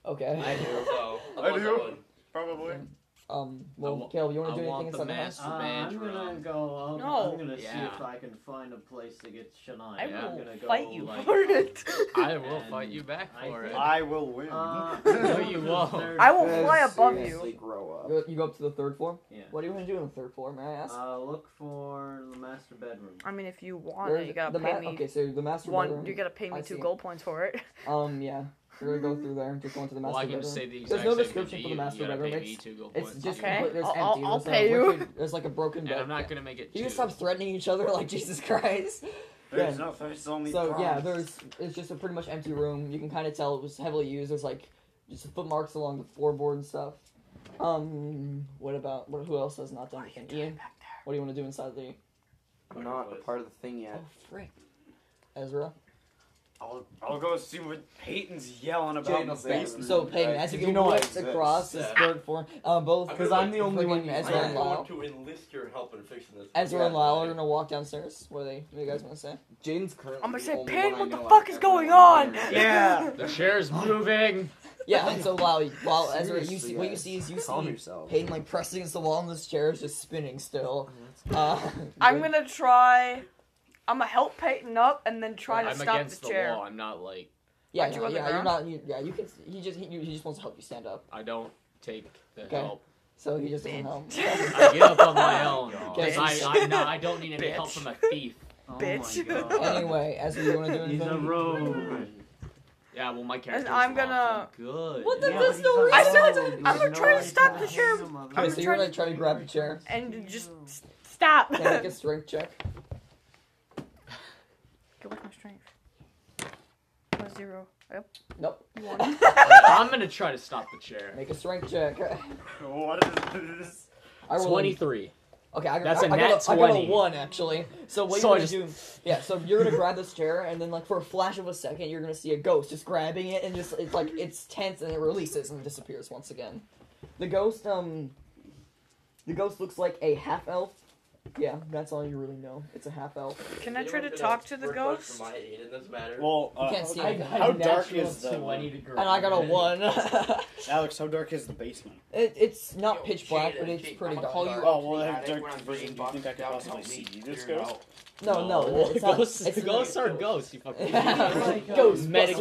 Speaker 1: Okay.
Speaker 6: I do.
Speaker 5: So,
Speaker 8: I
Speaker 5: otherwise
Speaker 8: do.
Speaker 5: would.
Speaker 8: Probably.
Speaker 1: Um,
Speaker 6: I
Speaker 1: well,
Speaker 6: wa-
Speaker 1: Caleb, you want
Speaker 6: I
Speaker 1: to do
Speaker 6: want
Speaker 1: anything
Speaker 6: the
Speaker 1: inside the house?
Speaker 6: master
Speaker 4: Uh, I'm gonna
Speaker 6: bedroom.
Speaker 4: go. I'll,
Speaker 3: No.
Speaker 4: I'm gonna see
Speaker 6: Yeah.
Speaker 4: if I can find a place to get Shania.
Speaker 3: I
Speaker 6: Yeah.
Speaker 3: will
Speaker 4: I'm gonna go,
Speaker 3: fight you
Speaker 4: like,
Speaker 3: for it.
Speaker 6: I will
Speaker 4: And
Speaker 6: fight you back
Speaker 4: I
Speaker 6: for it.
Speaker 4: think-
Speaker 8: I will win.
Speaker 4: Uh,
Speaker 6: No, you won't.
Speaker 4: third
Speaker 3: I will
Speaker 4: floor.
Speaker 3: fly above
Speaker 2: Seriously,
Speaker 3: you.
Speaker 2: grow up.
Speaker 1: You, you go up to the third floor?
Speaker 4: Yeah.
Speaker 1: What do you want to do on the third floor, may I ask?
Speaker 4: Uh, look for the master bedroom.
Speaker 3: I mean, if you want
Speaker 1: There's
Speaker 3: it, you gotta
Speaker 1: the
Speaker 3: pay
Speaker 1: ma-
Speaker 3: me
Speaker 1: Okay, so the master
Speaker 3: one.
Speaker 1: bedroom.
Speaker 3: You gotta pay me
Speaker 1: I
Speaker 3: two
Speaker 1: see.
Speaker 3: gold points for it.
Speaker 1: Um, yeah. We're gonna go through there. Just go into the master
Speaker 6: Well, I can
Speaker 1: bedroom.
Speaker 6: just say the
Speaker 1: There's
Speaker 6: exact
Speaker 1: no
Speaker 6: same
Speaker 1: description
Speaker 6: thing
Speaker 1: for
Speaker 6: to
Speaker 1: the
Speaker 6: you.
Speaker 1: master
Speaker 6: You gotta
Speaker 1: bedroom.
Speaker 6: pay me
Speaker 1: It's,
Speaker 6: two gold
Speaker 1: it's
Speaker 6: points.
Speaker 1: just
Speaker 3: Okay.
Speaker 1: complete, there's
Speaker 3: I'll-
Speaker 1: empty.
Speaker 3: I'll- I'll
Speaker 1: there's, a
Speaker 3: pay you.
Speaker 1: wicked- there's like a broken bed.
Speaker 6: And I'm not gonna make it
Speaker 1: You
Speaker 6: two.
Speaker 1: just stop threatening each other like Jesus Christ.
Speaker 8: There's
Speaker 1: Yeah.
Speaker 8: no, there's only
Speaker 1: So yeah,
Speaker 8: proms.
Speaker 1: there's it's just a pretty much empty room. You can kind of tell it was heavily used. There's like just footmarks along the floorboard and stuff. Um, what about what? Who else has not done anything? Ian, what do you want to do inside the?
Speaker 2: I'm not a part of the thing yet.
Speaker 1: Oh frick, Ezra.
Speaker 8: I'll, I'll go see what Peyton's yelling about.
Speaker 2: Jaden
Speaker 8: in the
Speaker 2: will say
Speaker 8: basement.
Speaker 2: it.
Speaker 1: So Peyton,
Speaker 2: Right,
Speaker 1: as you
Speaker 2: 'cause
Speaker 1: get
Speaker 2: you know I
Speaker 1: whipped
Speaker 2: exist.
Speaker 1: across this
Speaker 5: Yeah.
Speaker 1: third floor, um, both
Speaker 5: I'm
Speaker 2: Because
Speaker 5: gonna,
Speaker 2: I'm the only one
Speaker 1: freaking
Speaker 2: using
Speaker 1: Ezra
Speaker 5: I
Speaker 1: and
Speaker 2: it.
Speaker 1: Lyle.
Speaker 5: want to enlist your help in fixing this.
Speaker 1: Ezra
Speaker 2: Yeah.
Speaker 1: and Lyle are gonna walk downstairs. What are they? What are you guys gonna say?
Speaker 2: Jaden's currently
Speaker 3: I'm gonna
Speaker 2: the
Speaker 3: say,
Speaker 2: only
Speaker 3: Payne,
Speaker 2: one I
Speaker 3: what the
Speaker 2: know
Speaker 3: fuck
Speaker 2: I've
Speaker 3: is
Speaker 2: ever
Speaker 3: going
Speaker 2: known.
Speaker 3: on?
Speaker 8: Yeah.
Speaker 6: The chair's moving.
Speaker 1: Yeah, and so Lyle, while Ezra, you
Speaker 2: Seriously,
Speaker 1: see what you
Speaker 2: guys,
Speaker 1: see is you
Speaker 2: calm
Speaker 1: see
Speaker 2: yourself.
Speaker 1: Peyton like pressing against the wall, and this chair is just spinning still. Uh,
Speaker 3: I'm gonna try. I'm gonna help Peyton up and then try to
Speaker 6: I'm
Speaker 3: stop
Speaker 6: against
Speaker 3: the
Speaker 6: the
Speaker 3: chair.
Speaker 6: wall. I'm not like
Speaker 1: Yeah,
Speaker 3: Aren't you
Speaker 1: no,
Speaker 3: on the
Speaker 1: yeah, you're
Speaker 3: ground?
Speaker 1: not. You, yeah, you can. He just he, he just wants to help you stand up.
Speaker 6: I don't take the
Speaker 1: Okay.
Speaker 6: help.
Speaker 1: So he just doesn't help.
Speaker 6: I get up on my own.
Speaker 1: Okay.
Speaker 6: 'Cause I, I, no, I don't need any
Speaker 3: Bitch.
Speaker 6: help from a thief.
Speaker 4: Oh
Speaker 3: Bitch.
Speaker 4: my god.
Speaker 1: Anyway, Ezra, you want to do
Speaker 4: He's a
Speaker 1: anything?
Speaker 4: rogue.
Speaker 6: Yeah, well, my character's
Speaker 3: I'm gonna-
Speaker 6: awful good.
Speaker 1: What the-
Speaker 4: Yeah,
Speaker 1: There's
Speaker 4: but
Speaker 1: no
Speaker 4: he's a
Speaker 3: I said
Speaker 4: rogue.
Speaker 3: I'm
Speaker 4: There's
Speaker 3: gonna
Speaker 4: no
Speaker 3: try to
Speaker 4: way
Speaker 3: stop
Speaker 4: to
Speaker 3: the chair.
Speaker 4: him, mother-
Speaker 1: Okay, so you're gonna try to grab the chair.
Speaker 3: And just s- stop.
Speaker 1: Can I make a strength check?
Speaker 3: Go with my strength. A zero. Yep.
Speaker 1: Nope.
Speaker 3: One.
Speaker 6: I'm gonna try to stop the chair.
Speaker 1: Make a strength check.
Speaker 8: What is this?
Speaker 1: I rolled a-
Speaker 6: twenty-three.
Speaker 1: Okay, I,
Speaker 6: That's
Speaker 1: I,
Speaker 6: a
Speaker 1: I,
Speaker 6: nat
Speaker 1: got a, I got a
Speaker 6: twenty.
Speaker 1: one actually. So what
Speaker 6: So
Speaker 1: you're
Speaker 6: I
Speaker 1: gonna do? Yeah, so you're gonna grab this chair, and then like for a flash of a second, you're gonna see a ghost just grabbing it, and just it's like it's tense, and it releases and disappears once again. The ghost, um, the ghost looks like a half elf. Yeah, that's all you really know. It's a half elf.
Speaker 3: Can I try to
Speaker 5: Anyone
Speaker 3: talk
Speaker 5: gonna
Speaker 3: to the
Speaker 5: work
Speaker 3: ghost?
Speaker 5: For my aid in this matter?
Speaker 8: Well, uh,
Speaker 1: You can't see
Speaker 8: how,
Speaker 1: it.
Speaker 8: how dark is the
Speaker 1: And I got a one.
Speaker 8: Alex? How dark is the basement?
Speaker 1: it, it's not
Speaker 7: Yo,
Speaker 1: pitch black,
Speaker 7: Jaden,
Speaker 1: but it's
Speaker 7: Jaden,
Speaker 1: pretty
Speaker 7: I'ma
Speaker 1: dark.
Speaker 7: call you
Speaker 1: dark.
Speaker 7: up
Speaker 8: Oh, well,
Speaker 7: to the
Speaker 8: I have
Speaker 7: attic
Speaker 8: dark
Speaker 7: when I'm
Speaker 8: vision.
Speaker 7: bringing
Speaker 8: Do you think I
Speaker 7: boxes
Speaker 8: could
Speaker 7: down,
Speaker 8: possibly
Speaker 7: help me
Speaker 8: see this
Speaker 7: clear it
Speaker 8: ghost?
Speaker 7: out.
Speaker 1: No, no, it's not.
Speaker 6: ghosts,
Speaker 1: It's
Speaker 6: ghosts
Speaker 1: not,
Speaker 6: are ghosts. You fucking
Speaker 1: Ghost
Speaker 6: Medic-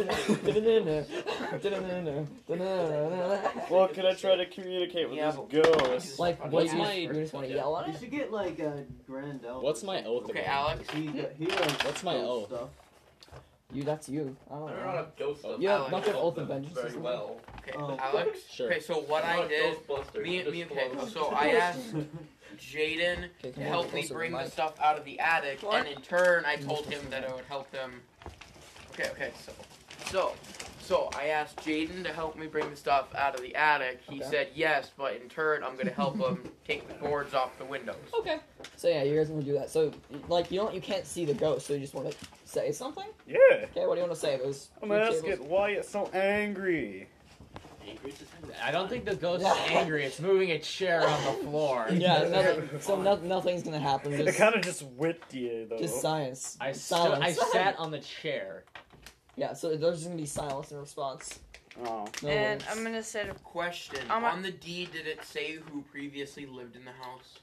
Speaker 8: Well, can I try to communicate with
Speaker 7: Yeah,
Speaker 8: this ghost?
Speaker 1: Like, what
Speaker 6: What's
Speaker 1: do you,
Speaker 6: my-
Speaker 1: you just want to yell at
Speaker 4: You
Speaker 1: it?
Speaker 4: should get like a grand elf.
Speaker 6: What's my oath
Speaker 7: Okay,
Speaker 6: about?
Speaker 7: Alex.
Speaker 4: He, he does
Speaker 6: What's my
Speaker 4: ghost
Speaker 6: oath?
Speaker 4: Stuff.
Speaker 1: You, that's you. I
Speaker 5: I
Speaker 1: don't
Speaker 5: don't know how
Speaker 1: know.
Speaker 5: to ghost stuff.
Speaker 1: You have-
Speaker 7: Alex,
Speaker 1: don't you have
Speaker 5: Ghost
Speaker 1: Oath of
Speaker 5: them
Speaker 1: Vengeance or
Speaker 5: very
Speaker 1: something?
Speaker 5: well.
Speaker 7: Okay,
Speaker 4: Oh.
Speaker 7: Alex.
Speaker 6: Sure.
Speaker 7: Okay, so what
Speaker 5: I'm
Speaker 7: I
Speaker 5: not a
Speaker 7: did,
Speaker 5: Ghostbuster,
Speaker 7: me,
Speaker 5: just
Speaker 7: me, okay,
Speaker 5: close.
Speaker 7: so I asked Jaden
Speaker 1: Okay,
Speaker 7: to
Speaker 1: come on,
Speaker 7: help me
Speaker 1: closer to
Speaker 7: bring
Speaker 1: the
Speaker 7: the
Speaker 1: mic.
Speaker 7: stuff out of the attic,
Speaker 3: What?
Speaker 7: and in turn, I told him that I would help him. Okay, okay, so, so, so I asked Jaden to help me bring the stuff out of the attic. He
Speaker 1: Okay.
Speaker 7: said yes, but in turn, I'm gonna help him take the boards off the windows.
Speaker 1: Okay. So yeah, you guys want to do that. So like you don't, you can't see the ghost, so you just want to say something.
Speaker 8: Yeah.
Speaker 1: Okay, what do you want to say? Those.
Speaker 8: I'm
Speaker 1: few
Speaker 8: gonna ask
Speaker 1: tables?
Speaker 8: it why it's so angry.
Speaker 5: Angry as hell.
Speaker 6: I don't think the ghost is angry. It's moving a chair on the floor.
Speaker 1: Yeah, nothing, so no, nothing's gonna happen.
Speaker 8: It
Speaker 1: Just,
Speaker 8: kind of just whipped you, though.
Speaker 1: just science.
Speaker 6: I stood,
Speaker 1: silence.
Speaker 6: I sat on the chair.
Speaker 1: Yeah, so there's just gonna be silence in response.
Speaker 8: Oh.
Speaker 1: No
Speaker 3: And
Speaker 1: words.
Speaker 3: I'm gonna say to
Speaker 7: Question:
Speaker 3: I'm a-
Speaker 7: on the deed, did it say who previously lived in the house?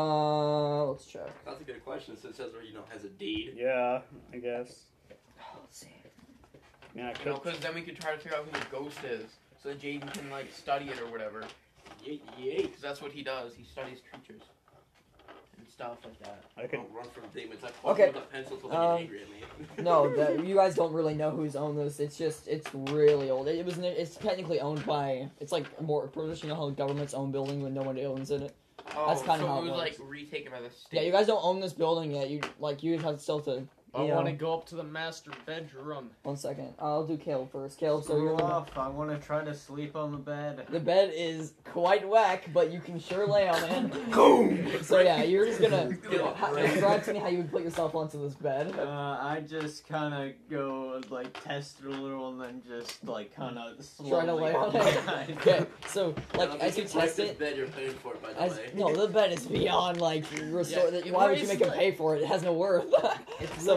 Speaker 1: Uh, let's check.
Speaker 5: That's a good question since it says where you know has a deed.
Speaker 8: Yeah, I guess.
Speaker 1: Let's see.
Speaker 8: Yeah, I
Speaker 7: No,
Speaker 8: could.
Speaker 7: because then we could try to figure out who the ghost is, so that Jaden can like study it or whatever.
Speaker 5: Yay, yay.
Speaker 7: Because that's what he does. He studies creatures and stuff like that.
Speaker 8: I could.
Speaker 5: Don't run from demons. I point
Speaker 1: Okay.
Speaker 5: with a pencil till they
Speaker 1: Um,
Speaker 5: get angry at me.
Speaker 1: No, the, you guys don't really know who's owned this. It's just, it's really old. It, it was, it's technically owned by. It's like more. You know how governments own building when no one owns it.
Speaker 7: Oh,
Speaker 1: That's kinda
Speaker 7: so
Speaker 1: how
Speaker 7: it
Speaker 1: it
Speaker 7: was like
Speaker 1: works.
Speaker 7: retaken by the state.
Speaker 1: Yeah, you guys don't own this building yet. You like you have still to.
Speaker 6: I
Speaker 1: You
Speaker 6: want to
Speaker 1: know,
Speaker 6: go up to the master bedroom.
Speaker 1: one second. I'll do Caleb first. Caleb, so
Speaker 4: Screw
Speaker 1: you're gonna,
Speaker 4: off. I want to try to sleep on the bed.
Speaker 1: the bed is quite whack, but you can sure lay on it. Boom. So yeah, you're just gonna how, describe to me how you would put yourself onto this bed.
Speaker 4: Uh, I just kind of go like test it a little and then just like kind of slowly.
Speaker 1: Try to lay on it. Okay, so like
Speaker 5: Now,
Speaker 1: as
Speaker 5: if
Speaker 1: you
Speaker 5: break
Speaker 1: test
Speaker 5: this
Speaker 1: it,
Speaker 5: bed, you're paying for it, by the
Speaker 1: as
Speaker 5: way.
Speaker 1: no, the bed is beyond like restore.
Speaker 6: Yeah,
Speaker 1: why would you
Speaker 6: it's
Speaker 1: make him
Speaker 6: like-
Speaker 1: pay for it? It has no worth.
Speaker 6: It's
Speaker 1: So-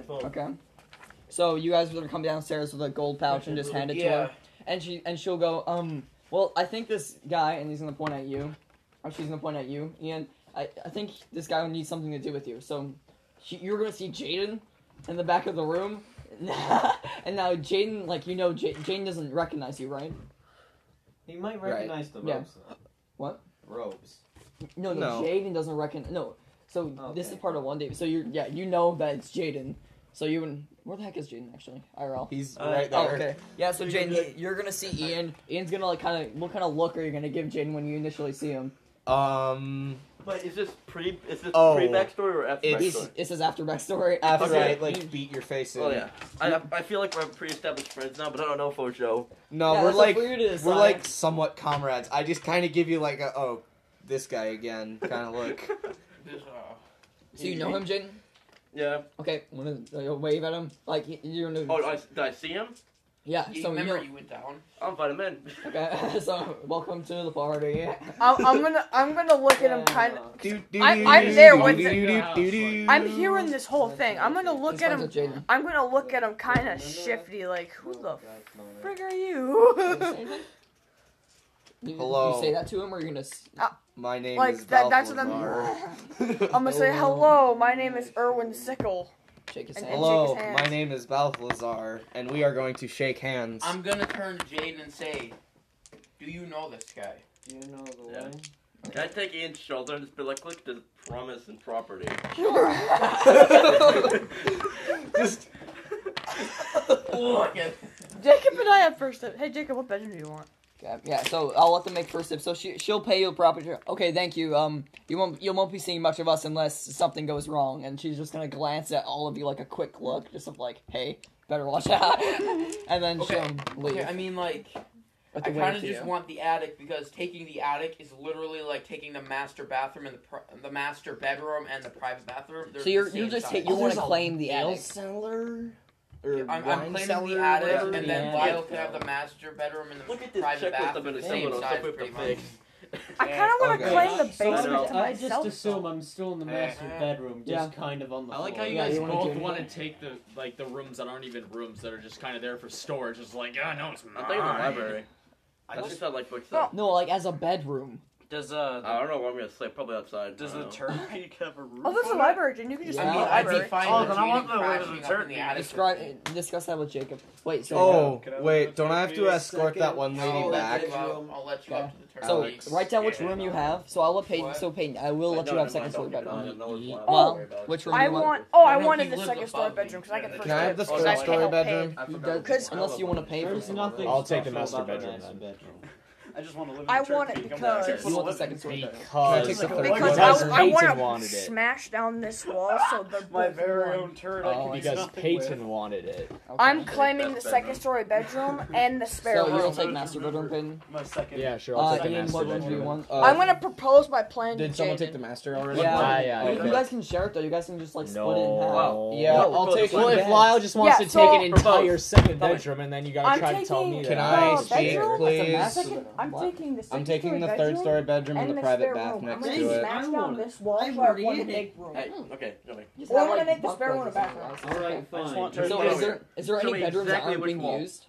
Speaker 2: your phone.
Speaker 1: Okay. So you guys are gonna come downstairs with a gold pouch and just hand it to
Speaker 7: Yeah.
Speaker 1: her, and she and she'll go, um, well, I think this guy, and he's gonna point at you, or she's gonna point at you, Ian. I, I think this guy needs something to do with you. So she, you're gonna see Jaden in the back of the room, and now Jaden, like you know, J- Jaden doesn't recognize you, right?
Speaker 4: He might
Speaker 2: Right.
Speaker 4: recognize the
Speaker 1: Yeah.
Speaker 4: ropes. Though.
Speaker 1: What?
Speaker 4: Ropes.
Speaker 1: No, no,
Speaker 2: No.
Speaker 1: Jaden doesn't recognize. No, so this is
Speaker 4: Okay.
Speaker 1: part of one day. So you're yeah, you know that it's Jaden. So you and where the heck is Jaden actually? I R L.
Speaker 2: He's
Speaker 5: Uh,
Speaker 2: right there.
Speaker 1: Oh, okay. Yeah, so Jaden, you're gonna see Ian. Ian's gonna like kind of what kind of look are you gonna give Jaden when you initially see him?
Speaker 2: Um,
Speaker 5: But is this pre? Is this
Speaker 2: Oh.
Speaker 5: pre backstory or after
Speaker 2: It's-
Speaker 5: backstory?
Speaker 1: This is after backstory.
Speaker 2: after
Speaker 5: Okay.
Speaker 2: I like beat your face in.
Speaker 5: Oh yeah. I I feel like we're pre-established friends now, but I don't know for sure.
Speaker 2: No,
Speaker 1: Yeah,
Speaker 2: we're
Speaker 1: that's
Speaker 2: like
Speaker 1: up for you to
Speaker 2: we're
Speaker 1: decide.
Speaker 2: like somewhat comrades. I just kind of give you like a oh, this guy again kind of look.
Speaker 7: This, uh,
Speaker 1: So you know him, Jaden?
Speaker 5: Yeah.
Speaker 1: Okay, I'm gonna uh, wave at him. Like y- you're gonna.
Speaker 5: Oh, I, did I see him?
Speaker 1: yeah.
Speaker 7: you
Speaker 1: So you
Speaker 7: remember
Speaker 1: know.
Speaker 7: you went down?
Speaker 5: I'll invite him in.
Speaker 1: Okay. So welcome to the party.
Speaker 3: I'm, I'm gonna I'm gonna look at him kind of.
Speaker 2: Do, do,
Speaker 3: I-
Speaker 2: do,
Speaker 3: I'm
Speaker 2: do,
Speaker 3: there
Speaker 2: do,
Speaker 3: with
Speaker 2: do,
Speaker 3: it.
Speaker 2: do, do, do, do.
Speaker 3: I'm hearing this whole thing. I'm gonna look
Speaker 1: He's
Speaker 3: at
Speaker 1: friends
Speaker 3: him.
Speaker 1: with Jaden.
Speaker 3: I'm gonna look at him kind of shifty, like who the frig are you?
Speaker 1: You,
Speaker 2: Hello.
Speaker 1: You say that to him, or you're gonna. s-
Speaker 2: My name
Speaker 3: Like,
Speaker 2: is
Speaker 3: that- that's what I'm-
Speaker 2: Balthazar.
Speaker 3: I'm gonna say hello. My name is Erwin Sickle.
Speaker 1: Shake his
Speaker 3: And-
Speaker 1: hand.
Speaker 3: and
Speaker 2: Hello,
Speaker 3: shake his hand.
Speaker 2: my name is Balthazar, and we are going to shake hands.
Speaker 7: I'm gonna turn to Jaden and say, "Do you know this guy?"
Speaker 4: Do you know the
Speaker 5: Yeah.
Speaker 4: way?
Speaker 5: Can I take Ian's shoulder and just be like, look, the promise and property.
Speaker 2: Just
Speaker 7: Look at
Speaker 3: Jacob and I have first dibs. Hey Jacob, what bedroom do you want?
Speaker 1: Okay, yeah, so I'll let them make first dibs. So she she'll pay you a proper. Okay, thank you. Um, you won't you won't be seeing much of us unless something goes wrong, and she's just gonna glance at all of you like a quick look, just of like, hey, better watch out, and then
Speaker 7: Okay,
Speaker 1: she'll leave.
Speaker 7: Okay, I mean, like,
Speaker 1: But
Speaker 7: I
Speaker 1: to wait
Speaker 7: kind of
Speaker 1: for
Speaker 7: just
Speaker 1: you.
Speaker 7: want the attic because taking the attic is literally like taking the master bathroom and the pri- the master bedroom and the private bathroom. They're
Speaker 1: So you're
Speaker 7: the
Speaker 1: you're
Speaker 7: same
Speaker 1: just
Speaker 7: size.
Speaker 1: ta- you want to
Speaker 2: There's a
Speaker 1: claim the
Speaker 2: ale
Speaker 1: attic.
Speaker 2: cellar? Or
Speaker 7: I'm, I'm
Speaker 2: wine
Speaker 7: claiming
Speaker 2: cellar,
Speaker 7: the attic,
Speaker 2: whatever?
Speaker 7: and then
Speaker 4: Yeah.
Speaker 7: Lyle can have the master bedroom and the
Speaker 5: Look at this
Speaker 7: private
Speaker 5: checklist I've
Speaker 7: bathroom.
Speaker 5: been
Speaker 7: The same
Speaker 5: assembling on
Speaker 7: size,
Speaker 5: stuff we have
Speaker 7: pretty
Speaker 5: to
Speaker 7: much.
Speaker 5: fix.
Speaker 3: I kind of want to
Speaker 2: Okay.
Speaker 3: claim the
Speaker 5: So-
Speaker 3: basement to
Speaker 4: I just
Speaker 3: myself.
Speaker 4: assume I'm still in the master
Speaker 7: Uh,
Speaker 4: bedroom,
Speaker 1: yeah.
Speaker 4: just kind of on the
Speaker 6: I like how
Speaker 4: floor.
Speaker 6: you
Speaker 1: Yeah,
Speaker 6: guys
Speaker 1: you wanna
Speaker 6: both
Speaker 1: do
Speaker 6: want to
Speaker 1: anything?
Speaker 6: take the like the rooms that aren't even rooms that are just kind of there for storage. Just like, oh no, it's
Speaker 5: I'm thinking the
Speaker 6: mine."
Speaker 5: library.
Speaker 8: I
Speaker 5: That's
Speaker 8: just,
Speaker 5: just how like books
Speaker 3: No.
Speaker 5: are.
Speaker 1: No, like as a bedroom.
Speaker 8: does uh
Speaker 5: I don't know where I'm gonna sleep. Probably outside.
Speaker 8: does
Speaker 5: I
Speaker 8: the
Speaker 5: don't know.
Speaker 8: Turn Peak have a roof?
Speaker 3: Oh, there's a
Speaker 8: on it?
Speaker 3: library, Jen. You can just
Speaker 1: Yeah.
Speaker 7: I
Speaker 3: use
Speaker 7: mean,
Speaker 3: the
Speaker 7: I'd be
Speaker 3: library.
Speaker 7: fine
Speaker 8: Oh,
Speaker 7: with
Speaker 8: then I
Speaker 7: Jaden
Speaker 8: want the-
Speaker 7: crashing
Speaker 8: the
Speaker 7: up in
Speaker 8: turkey.
Speaker 7: the attic.
Speaker 1: Describe discuss that with Jacob. Wait, so
Speaker 2: Oh,
Speaker 8: Can I have
Speaker 2: wait,
Speaker 8: the
Speaker 2: don't I have to
Speaker 8: turkey?
Speaker 2: escort that one lady
Speaker 7: I'll let
Speaker 2: back?
Speaker 7: you out- I'll let you
Speaker 1: Okay.
Speaker 7: up to the turn.
Speaker 1: so
Speaker 2: Alex.
Speaker 1: write down which
Speaker 5: Yeah.
Speaker 1: room you have. So I'll let Peyton.
Speaker 7: What?
Speaker 1: So Peyton, I will let
Speaker 5: No,
Speaker 1: you have
Speaker 5: never
Speaker 1: second
Speaker 5: mind,
Speaker 1: story
Speaker 5: don't-
Speaker 1: bedroom.
Speaker 5: no, no, it's fine.
Speaker 3: Oh,
Speaker 5: Don't worry about it.
Speaker 1: Which room
Speaker 3: I
Speaker 1: do you want?
Speaker 3: want. Oh, I
Speaker 7: I know
Speaker 3: wanted
Speaker 7: he
Speaker 3: the
Speaker 7: lives
Speaker 3: second story
Speaker 7: above me.
Speaker 3: bedroom because I get first
Speaker 2: Can I have the
Speaker 3: dibs,
Speaker 2: first
Speaker 3: 'cause I
Speaker 2: story
Speaker 3: can't help
Speaker 2: bedroom?
Speaker 3: pay.
Speaker 1: He
Speaker 4: forgot
Speaker 1: does,
Speaker 3: Because-
Speaker 1: unless you want to pay for
Speaker 4: There's
Speaker 1: it.
Speaker 4: nothing.
Speaker 8: I'll take
Speaker 4: special
Speaker 8: the master
Speaker 4: about the
Speaker 8: bedroom
Speaker 4: master
Speaker 8: then.
Speaker 4: bedroom.
Speaker 8: I just want to live in
Speaker 3: I
Speaker 8: the
Speaker 3: want
Speaker 8: Turn
Speaker 3: it
Speaker 8: Peak. I'm
Speaker 3: because-
Speaker 8: not
Speaker 1: You want the
Speaker 8: sure.
Speaker 1: second story bedroom.
Speaker 2: Can I take
Speaker 8: Because
Speaker 2: the
Speaker 8: like,
Speaker 2: first
Speaker 3: Because
Speaker 8: Because
Speaker 3: I, I
Speaker 8: Peyton
Speaker 3: want
Speaker 8: wanted
Speaker 3: to
Speaker 8: it.
Speaker 3: smash down this wall so they're
Speaker 8: My
Speaker 3: both
Speaker 8: very
Speaker 3: one.
Speaker 8: own turn.
Speaker 1: Oh,
Speaker 8: I can do
Speaker 9: Because
Speaker 8: nothing
Speaker 9: Peyton
Speaker 8: with.
Speaker 9: wanted it.
Speaker 3: I'm
Speaker 1: Okay.
Speaker 3: claiming the
Speaker 5: Best
Speaker 3: second
Speaker 5: bedroom.
Speaker 3: story bedroom and the spare
Speaker 1: So
Speaker 3: room.
Speaker 1: you'll take master bedroom, Peyton.
Speaker 8: My second.
Speaker 9: Yeah, sure. I'll
Speaker 1: Uh,
Speaker 9: take the
Speaker 1: Ian,
Speaker 9: master
Speaker 1: what room do you
Speaker 9: bedroom.
Speaker 1: want?
Speaker 2: Uh,
Speaker 3: I'm gonna propose my plan to
Speaker 2: Did someone
Speaker 3: Jaden.
Speaker 2: take the master already?
Speaker 1: Yeah,
Speaker 9: Yeah, yeah,
Speaker 1: You-
Speaker 9: yeah.
Speaker 1: You guys can share it though. You guys can just like split it in half.
Speaker 9: Wow.
Speaker 2: Yeah,
Speaker 1: No,
Speaker 2: I'll take
Speaker 9: Well,
Speaker 2: one.
Speaker 9: if Lyle just wants
Speaker 3: Yeah,
Speaker 9: to
Speaker 3: so-
Speaker 9: take an entire second
Speaker 8: Tell me.
Speaker 9: bedroom, and then you gotta
Speaker 3: I'm
Speaker 9: try to tell me
Speaker 3: taking-
Speaker 9: that.
Speaker 2: Can
Speaker 3: Uh,
Speaker 2: I
Speaker 3: bedroom?
Speaker 2: speak,
Speaker 3: That's a
Speaker 2: please?
Speaker 1: master-
Speaker 3: Second, I'm
Speaker 1: What?
Speaker 3: taking the second
Speaker 2: I'm taking the
Speaker 3: story
Speaker 2: third
Speaker 3: bedroom
Speaker 2: story bedroom and
Speaker 3: and
Speaker 2: the
Speaker 3: the
Speaker 2: private
Speaker 3: spare
Speaker 2: bath
Speaker 3: room. I'm
Speaker 2: next
Speaker 3: gonna
Speaker 2: to it.
Speaker 3: smash down this wall
Speaker 1: I've
Speaker 3: so I have
Speaker 1: already
Speaker 3: one
Speaker 1: hit it.
Speaker 3: big room.
Speaker 5: Hey, okay, tell me.
Speaker 1: Just
Speaker 3: Or
Speaker 1: have,
Speaker 3: I'm gonna
Speaker 1: like,
Speaker 3: make the
Speaker 1: bunk
Speaker 3: spare room
Speaker 1: beds
Speaker 3: a
Speaker 1: or
Speaker 3: bathroom.
Speaker 1: something.
Speaker 4: All right,
Speaker 8: I just
Speaker 4: fine.
Speaker 8: want
Speaker 1: So
Speaker 8: to-
Speaker 1: is there is there
Speaker 5: Show
Speaker 1: any
Speaker 5: me
Speaker 1: bedrooms that
Speaker 5: exactly
Speaker 1: aren't
Speaker 5: which
Speaker 1: being
Speaker 5: wall.
Speaker 1: used?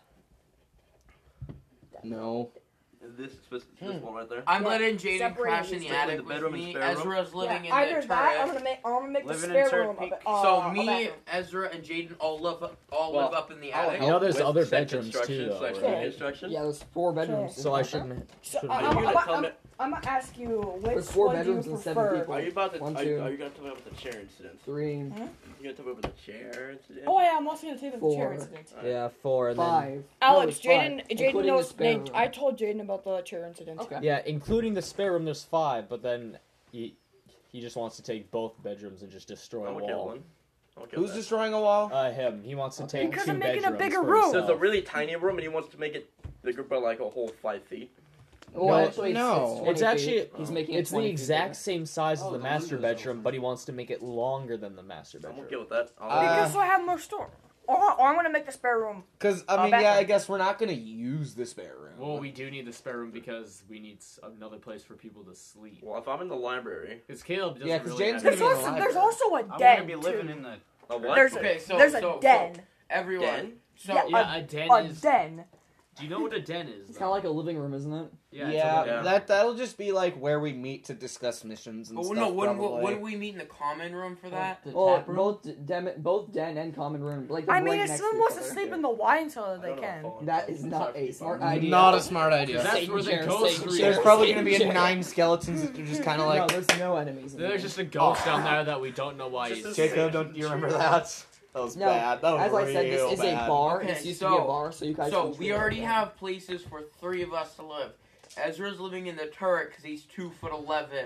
Speaker 2: No.
Speaker 5: This this,
Speaker 1: Hmm.
Speaker 5: this one right there.
Speaker 7: I'm
Speaker 3: Yeah,
Speaker 7: letting Jaden
Speaker 3: separating
Speaker 7: crash in
Speaker 3: these
Speaker 7: the
Speaker 5: two.
Speaker 7: attic
Speaker 5: The
Speaker 7: with
Speaker 5: bedroom and
Speaker 7: me.
Speaker 5: spare room?
Speaker 7: Ezra's living
Speaker 3: Yeah,
Speaker 7: in
Speaker 3: either
Speaker 7: the
Speaker 3: that, I'm
Speaker 7: turret.
Speaker 3: gonna make, I'm gonna make the
Speaker 8: Living in
Speaker 3: spare
Speaker 8: Turn
Speaker 3: room a,
Speaker 8: Peak.
Speaker 3: ba- uh,
Speaker 7: So
Speaker 3: a
Speaker 7: me,
Speaker 3: bathroom.
Speaker 7: Ezra, and Jaden all live up, all
Speaker 5: Well,
Speaker 7: live up in the
Speaker 5: I'll
Speaker 7: attic.
Speaker 9: You know, there's
Speaker 5: help
Speaker 9: other
Speaker 5: with set
Speaker 9: bedrooms,
Speaker 5: construction
Speaker 9: too, though,
Speaker 5: slash
Speaker 3: right?
Speaker 5: reconstruction.
Speaker 1: Yeah, there's four bedrooms.
Speaker 9: So I shouldn't.
Speaker 3: So
Speaker 9: shouldn't
Speaker 3: I-
Speaker 9: be
Speaker 3: I'm,
Speaker 5: you
Speaker 3: I'm,
Speaker 5: gonna tell
Speaker 3: I'm,
Speaker 5: me-
Speaker 3: I'm gonna ask you which
Speaker 1: There's four
Speaker 3: one do you
Speaker 1: bedrooms and seven
Speaker 3: prefer?
Speaker 1: people.
Speaker 5: Are you about to?
Speaker 1: One,
Speaker 5: are, you,
Speaker 1: two.
Speaker 5: are you gonna tell me about the chair incident?
Speaker 1: Three,
Speaker 5: You gonna tell me about the chair incident?
Speaker 3: Oh yeah, I'm also gonna take the
Speaker 1: Four.
Speaker 3: chair incident.
Speaker 9: Yeah, four. And then,
Speaker 1: five.
Speaker 3: Alex,
Speaker 1: No, it's
Speaker 3: Jaden,
Speaker 1: five,
Speaker 3: Jaden
Speaker 1: including the
Speaker 3: knows.
Speaker 1: spare
Speaker 3: Nate,
Speaker 1: room.
Speaker 3: I told Jaden about the chair incident.
Speaker 1: Okay.
Speaker 9: yeah, including the spare room, there's five. But then he he just wants to take both bedrooms and just destroy
Speaker 5: I'm
Speaker 9: a
Speaker 5: gonna kill
Speaker 9: wall.
Speaker 5: one. I'm gonna kill
Speaker 2: Who's
Speaker 5: that.
Speaker 2: destroying a wall?
Speaker 9: Uh, him. He wants to take
Speaker 3: Because
Speaker 9: two
Speaker 3: I'm making a
Speaker 9: bedrooms
Speaker 3: bigger
Speaker 9: for
Speaker 3: room.
Speaker 5: There's a
Speaker 9: himself.
Speaker 5: really tiny room, and he wants to make it bigger by like a whole five feet.
Speaker 1: Well,
Speaker 2: No,
Speaker 1: actually,
Speaker 2: no.
Speaker 1: it's, twenty
Speaker 9: It's actually
Speaker 1: feet. He's making it
Speaker 9: it's the
Speaker 1: twenty feet
Speaker 9: exact
Speaker 1: bigger.
Speaker 9: same size as
Speaker 4: Oh,
Speaker 9: the
Speaker 4: the
Speaker 9: master
Speaker 4: windows
Speaker 9: bedroom,
Speaker 4: open.
Speaker 9: but he wants to make it longer than the master
Speaker 5: I'm
Speaker 9: bedroom.
Speaker 5: okay with that. I'll
Speaker 2: Uh,
Speaker 3: Because so I have more store. Or, or I'm gonna make the spare room.
Speaker 2: Because, I
Speaker 3: Uh,
Speaker 2: mean, yeah,
Speaker 3: bathroom.
Speaker 2: I guess we're not going to use the spare room.
Speaker 6: Well, we do need the spare room because we need s- another place for people to sleep.
Speaker 5: well, if I'm in the library,
Speaker 6: Because Caleb doesn't
Speaker 2: Yeah, 'cause
Speaker 6: really
Speaker 2: James
Speaker 6: have
Speaker 2: gonna
Speaker 3: There's
Speaker 2: be in the
Speaker 3: also
Speaker 2: library.
Speaker 3: there's also a
Speaker 8: I'm
Speaker 3: den
Speaker 8: gonna be living
Speaker 3: too.
Speaker 8: in the.
Speaker 5: a what?
Speaker 3: There's a
Speaker 7: Okay, so-
Speaker 3: there's a
Speaker 7: so-
Speaker 3: den.
Speaker 7: everyone.
Speaker 5: Den?
Speaker 7: So
Speaker 3: Yeah,
Speaker 6: Yeah, a den
Speaker 3: A
Speaker 6: is.
Speaker 3: den.
Speaker 6: Do you know what a den is?
Speaker 1: It's kind of like a living room, isn't it?
Speaker 6: Yeah. it's
Speaker 2: Yeah,
Speaker 6: a living room.
Speaker 2: that that'll just be like where we meet to discuss missions and
Speaker 7: oh,
Speaker 2: stuff.
Speaker 7: no, wouldn't,
Speaker 2: probably.
Speaker 7: wouldn't we meet in the common room for that?
Speaker 9: The
Speaker 1: Well,
Speaker 9: tap room?
Speaker 1: both den, both den and common room. Like they're
Speaker 3: I mean,
Speaker 1: right
Speaker 3: if
Speaker 1: next
Speaker 3: someone
Speaker 1: to
Speaker 3: wants
Speaker 1: each
Speaker 3: to
Speaker 1: other.
Speaker 3: sleep in the wine cellar, they
Speaker 5: I don't know
Speaker 3: can.
Speaker 5: if I'll-
Speaker 1: That is not a smart idea.
Speaker 2: Not a smart idea.
Speaker 6: That's
Speaker 1: Satan
Speaker 6: where the
Speaker 1: chairs,
Speaker 6: ghosts
Speaker 1: Satan
Speaker 6: are.
Speaker 1: chairs.
Speaker 2: There's probably gonna be
Speaker 1: Satan
Speaker 2: nine skeletons that are just kind of
Speaker 1: no,
Speaker 2: like.
Speaker 1: there's no enemies. In
Speaker 6: There's
Speaker 1: there.
Speaker 6: just a ghost down there that we don't know why he's.
Speaker 2: Jacob, don't you remember that? That was
Speaker 1: No,
Speaker 2: bad. That was
Speaker 1: As I said,
Speaker 2: real
Speaker 1: this is
Speaker 2: bad.
Speaker 1: a bar.
Speaker 7: Okay,
Speaker 1: this used to be a
Speaker 7: so-
Speaker 1: bar, so you guys.
Speaker 7: So
Speaker 1: can
Speaker 7: we
Speaker 1: chill
Speaker 7: already
Speaker 1: out.
Speaker 7: have places for three of us to live. Ezra's living in the turret because he's two foot eleven.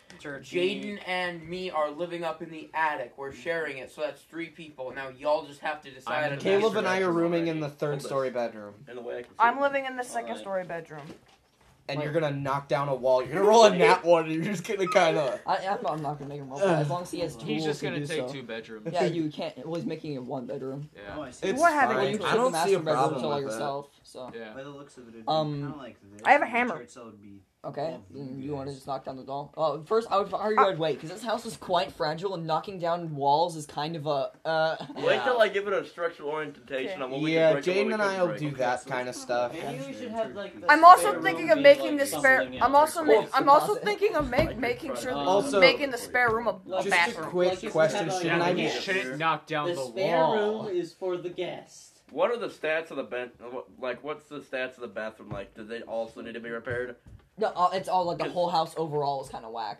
Speaker 7: Jaden and me are living up in the attic. We're sharing it, so that's three people. Now y'all just have to decide.
Speaker 6: I'm
Speaker 7: on
Speaker 6: the
Speaker 2: Caleb
Speaker 7: master
Speaker 2: and I are
Speaker 7: bedroom
Speaker 2: rooming
Speaker 7: already.
Speaker 2: in the third story bedroom,
Speaker 5: In the way I can see.
Speaker 3: I'm living in the second
Speaker 5: Alright.
Speaker 3: story bedroom.
Speaker 2: and you're gonna knock down a wall. You're gonna roll a nat one, and you're just gonna kind of.
Speaker 1: I, I'm, I'm not gonna make him roll. As long as he has tools
Speaker 6: He's just
Speaker 1: to
Speaker 6: gonna
Speaker 1: do
Speaker 6: take
Speaker 1: so.
Speaker 6: two bedrooms.
Speaker 1: Yeah, you can't. Well, he's making it one bedroom.
Speaker 6: Yeah.
Speaker 10: Oh, I see.
Speaker 2: It's
Speaker 3: We're having
Speaker 2: fine.
Speaker 3: a
Speaker 1: You
Speaker 3: two.
Speaker 2: I
Speaker 1: took the
Speaker 2: don't see
Speaker 1: master
Speaker 2: a
Speaker 1: bedroom
Speaker 2: problem
Speaker 1: to all
Speaker 2: with it.
Speaker 1: yourself. So
Speaker 6: Yeah.
Speaker 10: By the looks of it, it'd
Speaker 1: Um,
Speaker 10: be kind of like this.
Speaker 3: I have a
Speaker 10: and
Speaker 3: hammer.
Speaker 10: the church cell would be
Speaker 1: okay,
Speaker 10: above
Speaker 1: then
Speaker 10: you
Speaker 1: you want to
Speaker 10: guys.
Speaker 1: just knock down the door? Oh, first I would argue I'd wait because this house is quite fragile and knocking down walls is kind of a. Uh,
Speaker 5: Wait till I give it a structural orientation on what we
Speaker 2: Yeah,
Speaker 5: can break and
Speaker 2: Jaden
Speaker 5: what
Speaker 2: and
Speaker 5: we
Speaker 2: I
Speaker 5: couldn't
Speaker 2: will
Speaker 5: break.
Speaker 2: do that kind of stuff.
Speaker 10: Maybe we should have like.
Speaker 3: I'm also thinking of making the spare. I'm also ma-
Speaker 1: Close
Speaker 3: I'm also
Speaker 1: deposit.
Speaker 3: thinking of
Speaker 5: I
Speaker 3: make,
Speaker 5: could
Speaker 3: making
Speaker 5: try
Speaker 3: sure
Speaker 5: to-
Speaker 3: that
Speaker 2: Also-
Speaker 3: making the spare room a, a
Speaker 2: Just a
Speaker 3: bathroom.
Speaker 2: quick
Speaker 10: Like if we
Speaker 2: question:
Speaker 10: had, like,
Speaker 2: Shouldn't I
Speaker 6: Yeah,
Speaker 2: be?
Speaker 6: we shouldn't knock down
Speaker 10: The
Speaker 6: the,
Speaker 10: spare
Speaker 6: wall.
Speaker 10: room is for the guest.
Speaker 5: What are the stats of the ben? Like, what's the stats of the bathroom like? Do they also need to be repaired?
Speaker 1: no, uh, it's all like the whole house overall is kind of whack.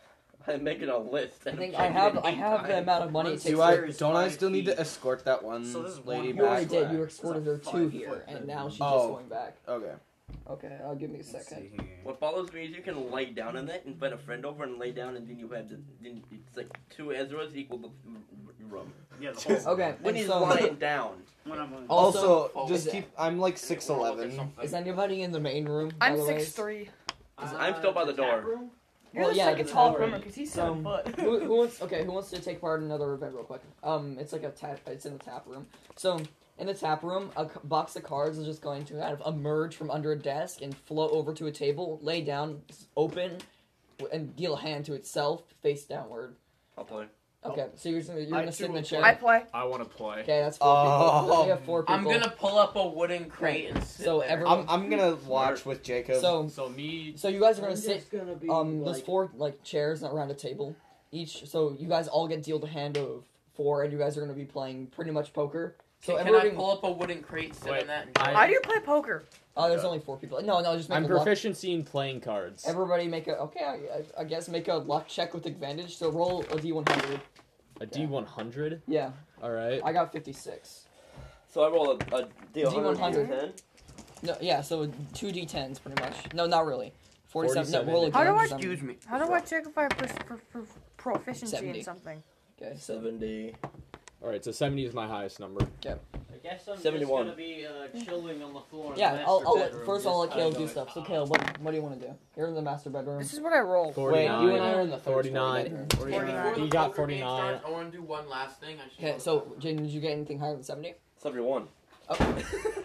Speaker 5: I'm making a list.
Speaker 1: I think I have I have the amount of money it takes.
Speaker 2: Do
Speaker 1: to-
Speaker 2: I?
Speaker 10: Upstairs
Speaker 2: Don't I
Speaker 10: five
Speaker 2: still need
Speaker 10: feet.
Speaker 2: to escort that one
Speaker 10: So this is
Speaker 2: lady
Speaker 10: one
Speaker 1: You already
Speaker 2: back?
Speaker 1: did. You
Speaker 10: It's
Speaker 1: escorted
Speaker 10: a
Speaker 1: her to
Speaker 10: five
Speaker 1: here,
Speaker 10: foot
Speaker 1: and now she's
Speaker 2: Oh.
Speaker 1: just going back.
Speaker 2: Okay.
Speaker 1: Okay, I'll give me a
Speaker 10: Let's
Speaker 1: second.
Speaker 10: see here.
Speaker 5: What follows me is you can lay down in it, invite a friend over and lay down, and then you have the. Then it's like two Ezras equal the room.
Speaker 10: Yeah, the whole.
Speaker 1: Okay,
Speaker 5: When
Speaker 1: and
Speaker 5: he's
Speaker 1: so
Speaker 5: lying down.
Speaker 10: When I'm on-
Speaker 1: Also-
Speaker 2: Also, just
Speaker 1: is-
Speaker 2: keep. I'm like six eleven.
Speaker 1: is anybody in the main room? by
Speaker 3: I'm
Speaker 1: the way?
Speaker 3: six three.
Speaker 5: I'm still by the door.
Speaker 10: tap room?
Speaker 3: You're
Speaker 1: Well,
Speaker 3: the
Speaker 1: yeah,
Speaker 3: second
Speaker 1: the
Speaker 3: tall
Speaker 1: tower.
Speaker 3: room because he's seven
Speaker 1: Um,
Speaker 3: foot.
Speaker 1: who, who wants? Okay, who wants to take part in another event real quick? Um, it's like a tap. It's in the tap room. So in the tap room, a c- box of cards is just going to kind of emerge from under a desk and float over to a table, lay down, s- open, w- and deal a hand to itself, face downward.
Speaker 5: I'll play.
Speaker 1: Okay, so you're, gonna- you're
Speaker 10: I
Speaker 1: gonna sit in
Speaker 10: too
Speaker 1: the
Speaker 10: will
Speaker 1: chair.
Speaker 3: I play.
Speaker 6: I want to play.
Speaker 1: Okay, that's four
Speaker 2: Oh.
Speaker 1: people. We have four people.
Speaker 7: I'm gonna pull up a wooden crate and sit
Speaker 1: So
Speaker 7: there.
Speaker 1: everyone-
Speaker 2: I'm. I'm gonna watch with Jacob.
Speaker 1: So,
Speaker 6: So me,
Speaker 1: so you guys are gonna
Speaker 10: I'm
Speaker 1: sit.
Speaker 10: just gonna be,
Speaker 1: Um,
Speaker 10: like,
Speaker 1: there's four like chairs around a table each. So you guys all get dealt a hand of four, and you guys are gonna be playing pretty much poker. So
Speaker 7: can I
Speaker 1: everybody,
Speaker 7: pull up a wooden crate, sit
Speaker 6: Wait,
Speaker 7: in that, and
Speaker 6: I-
Speaker 3: How do you play poker?
Speaker 1: oh, there's only four people. No, no, just make
Speaker 9: I'm
Speaker 1: a luck.
Speaker 9: proficiency in playing cards.
Speaker 1: Everybody make a okay. I, I guess make a luck check with advantage. So roll a d one hundred.
Speaker 9: A D one hundred?
Speaker 1: Yeah,
Speaker 9: Alright.
Speaker 1: I got fifty-six.
Speaker 5: So I roll a, a D
Speaker 1: D one
Speaker 5: one
Speaker 1: hundred.
Speaker 5: hundred.
Speaker 1: No, yeah, so two d tens pretty much. No, not really. Forty-seven. No,
Speaker 9: forty-seven.
Speaker 1: roll
Speaker 3: How do
Speaker 1: again,
Speaker 3: I
Speaker 1: 'cause I'm-
Speaker 7: excuse me.
Speaker 3: How do I check if I have pros- pro- pro- proficiency
Speaker 1: seventy.
Speaker 3: in something?
Speaker 1: Okay, so
Speaker 5: Seventy.
Speaker 9: Alright, so seventy is my highest number.
Speaker 10: I guess I'm
Speaker 5: seventy-one.
Speaker 10: just gonna be uh, chilling on the floor. In
Speaker 1: yeah,
Speaker 10: the
Speaker 1: I'll,
Speaker 10: master
Speaker 1: I'll let,
Speaker 10: bedroom,
Speaker 1: first I'll let
Speaker 10: just
Speaker 1: Caleb
Speaker 10: kinda
Speaker 1: do
Speaker 10: going,
Speaker 1: stuff. So
Speaker 10: "Ah."
Speaker 1: Caleb, what what do you want to do? You're in the master bedroom.
Speaker 3: This is what I roll.
Speaker 2: Wait,
Speaker 9: forty-nine.
Speaker 2: you and I are in the third story
Speaker 9: forty-nine.
Speaker 2: bedroom.
Speaker 7: Before
Speaker 9: He
Speaker 7: the
Speaker 9: got
Speaker 7: poker game
Speaker 9: forty-nine.
Speaker 7: starts, I want to do one last thing. I should
Speaker 1: Okay, so Jaden, did you get anything higher than seventy?
Speaker 5: Seventy-one.
Speaker 1: Okay.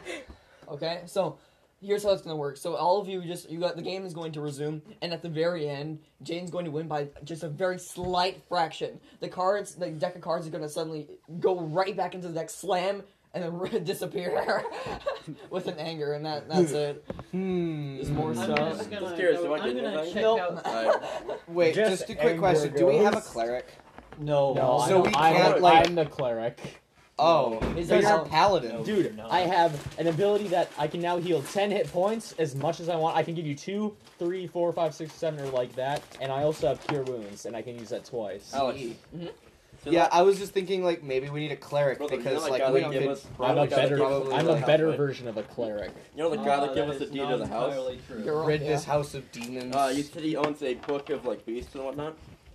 Speaker 1: Okay, so here's how it's gonna work. So all of you just you got the game is going to resume, and at the very end, Jaden's going to win by just a very slight fraction. The cards, the deck of cards, are gonna suddenly go right back into the deck, slam, and then disappear with an anger, and that that's it.
Speaker 2: Hmm.
Speaker 1: There's more
Speaker 10: I'm
Speaker 1: stuff.
Speaker 10: just gonna
Speaker 5: Just curious,
Speaker 10: go-
Speaker 5: do I
Speaker 10: I'm
Speaker 5: get
Speaker 10: gonna
Speaker 5: anything?
Speaker 10: check
Speaker 1: Nope.
Speaker 10: out.
Speaker 5: Alright.
Speaker 2: Wait,
Speaker 9: Just
Speaker 2: just, a quick
Speaker 9: anger
Speaker 2: question. Do we have a
Speaker 9: goes.
Speaker 2: cleric?
Speaker 9: No,
Speaker 1: No,
Speaker 9: I'm,
Speaker 2: so we
Speaker 9: I'm,
Speaker 2: can't,
Speaker 9: the-
Speaker 2: like-
Speaker 9: I'm the cleric.
Speaker 2: Oh,
Speaker 1: Is
Speaker 2: so
Speaker 1: there
Speaker 2: you're a
Speaker 1: no-
Speaker 2: paladin.
Speaker 9: Dude,
Speaker 10: No.
Speaker 9: I have an ability that I can now heal ten hit points as much as I want. I can give you two, three, four, five, six, seven, or like that. And I also have cure wounds, and I can use that twice.
Speaker 5: Alex.
Speaker 1: Mhm.
Speaker 5: So
Speaker 2: Yeah,
Speaker 5: that-
Speaker 2: I was just thinking like maybe we need a cleric
Speaker 5: Brother,
Speaker 2: because
Speaker 5: you know that
Speaker 2: like
Speaker 5: guy
Speaker 2: we
Speaker 5: that
Speaker 2: could
Speaker 5: gave us-
Speaker 9: I'm
Speaker 2: probably,
Speaker 9: a better,
Speaker 2: probably,
Speaker 9: I'm a
Speaker 2: like,
Speaker 9: better
Speaker 5: right?
Speaker 9: version of a cleric.
Speaker 5: You know the guy that gave us the deed of the house?
Speaker 1: You're
Speaker 2: rid
Speaker 1: yeah.
Speaker 2: this house of demons.
Speaker 5: Uh, you said he owns a book of like beasts and whatnot.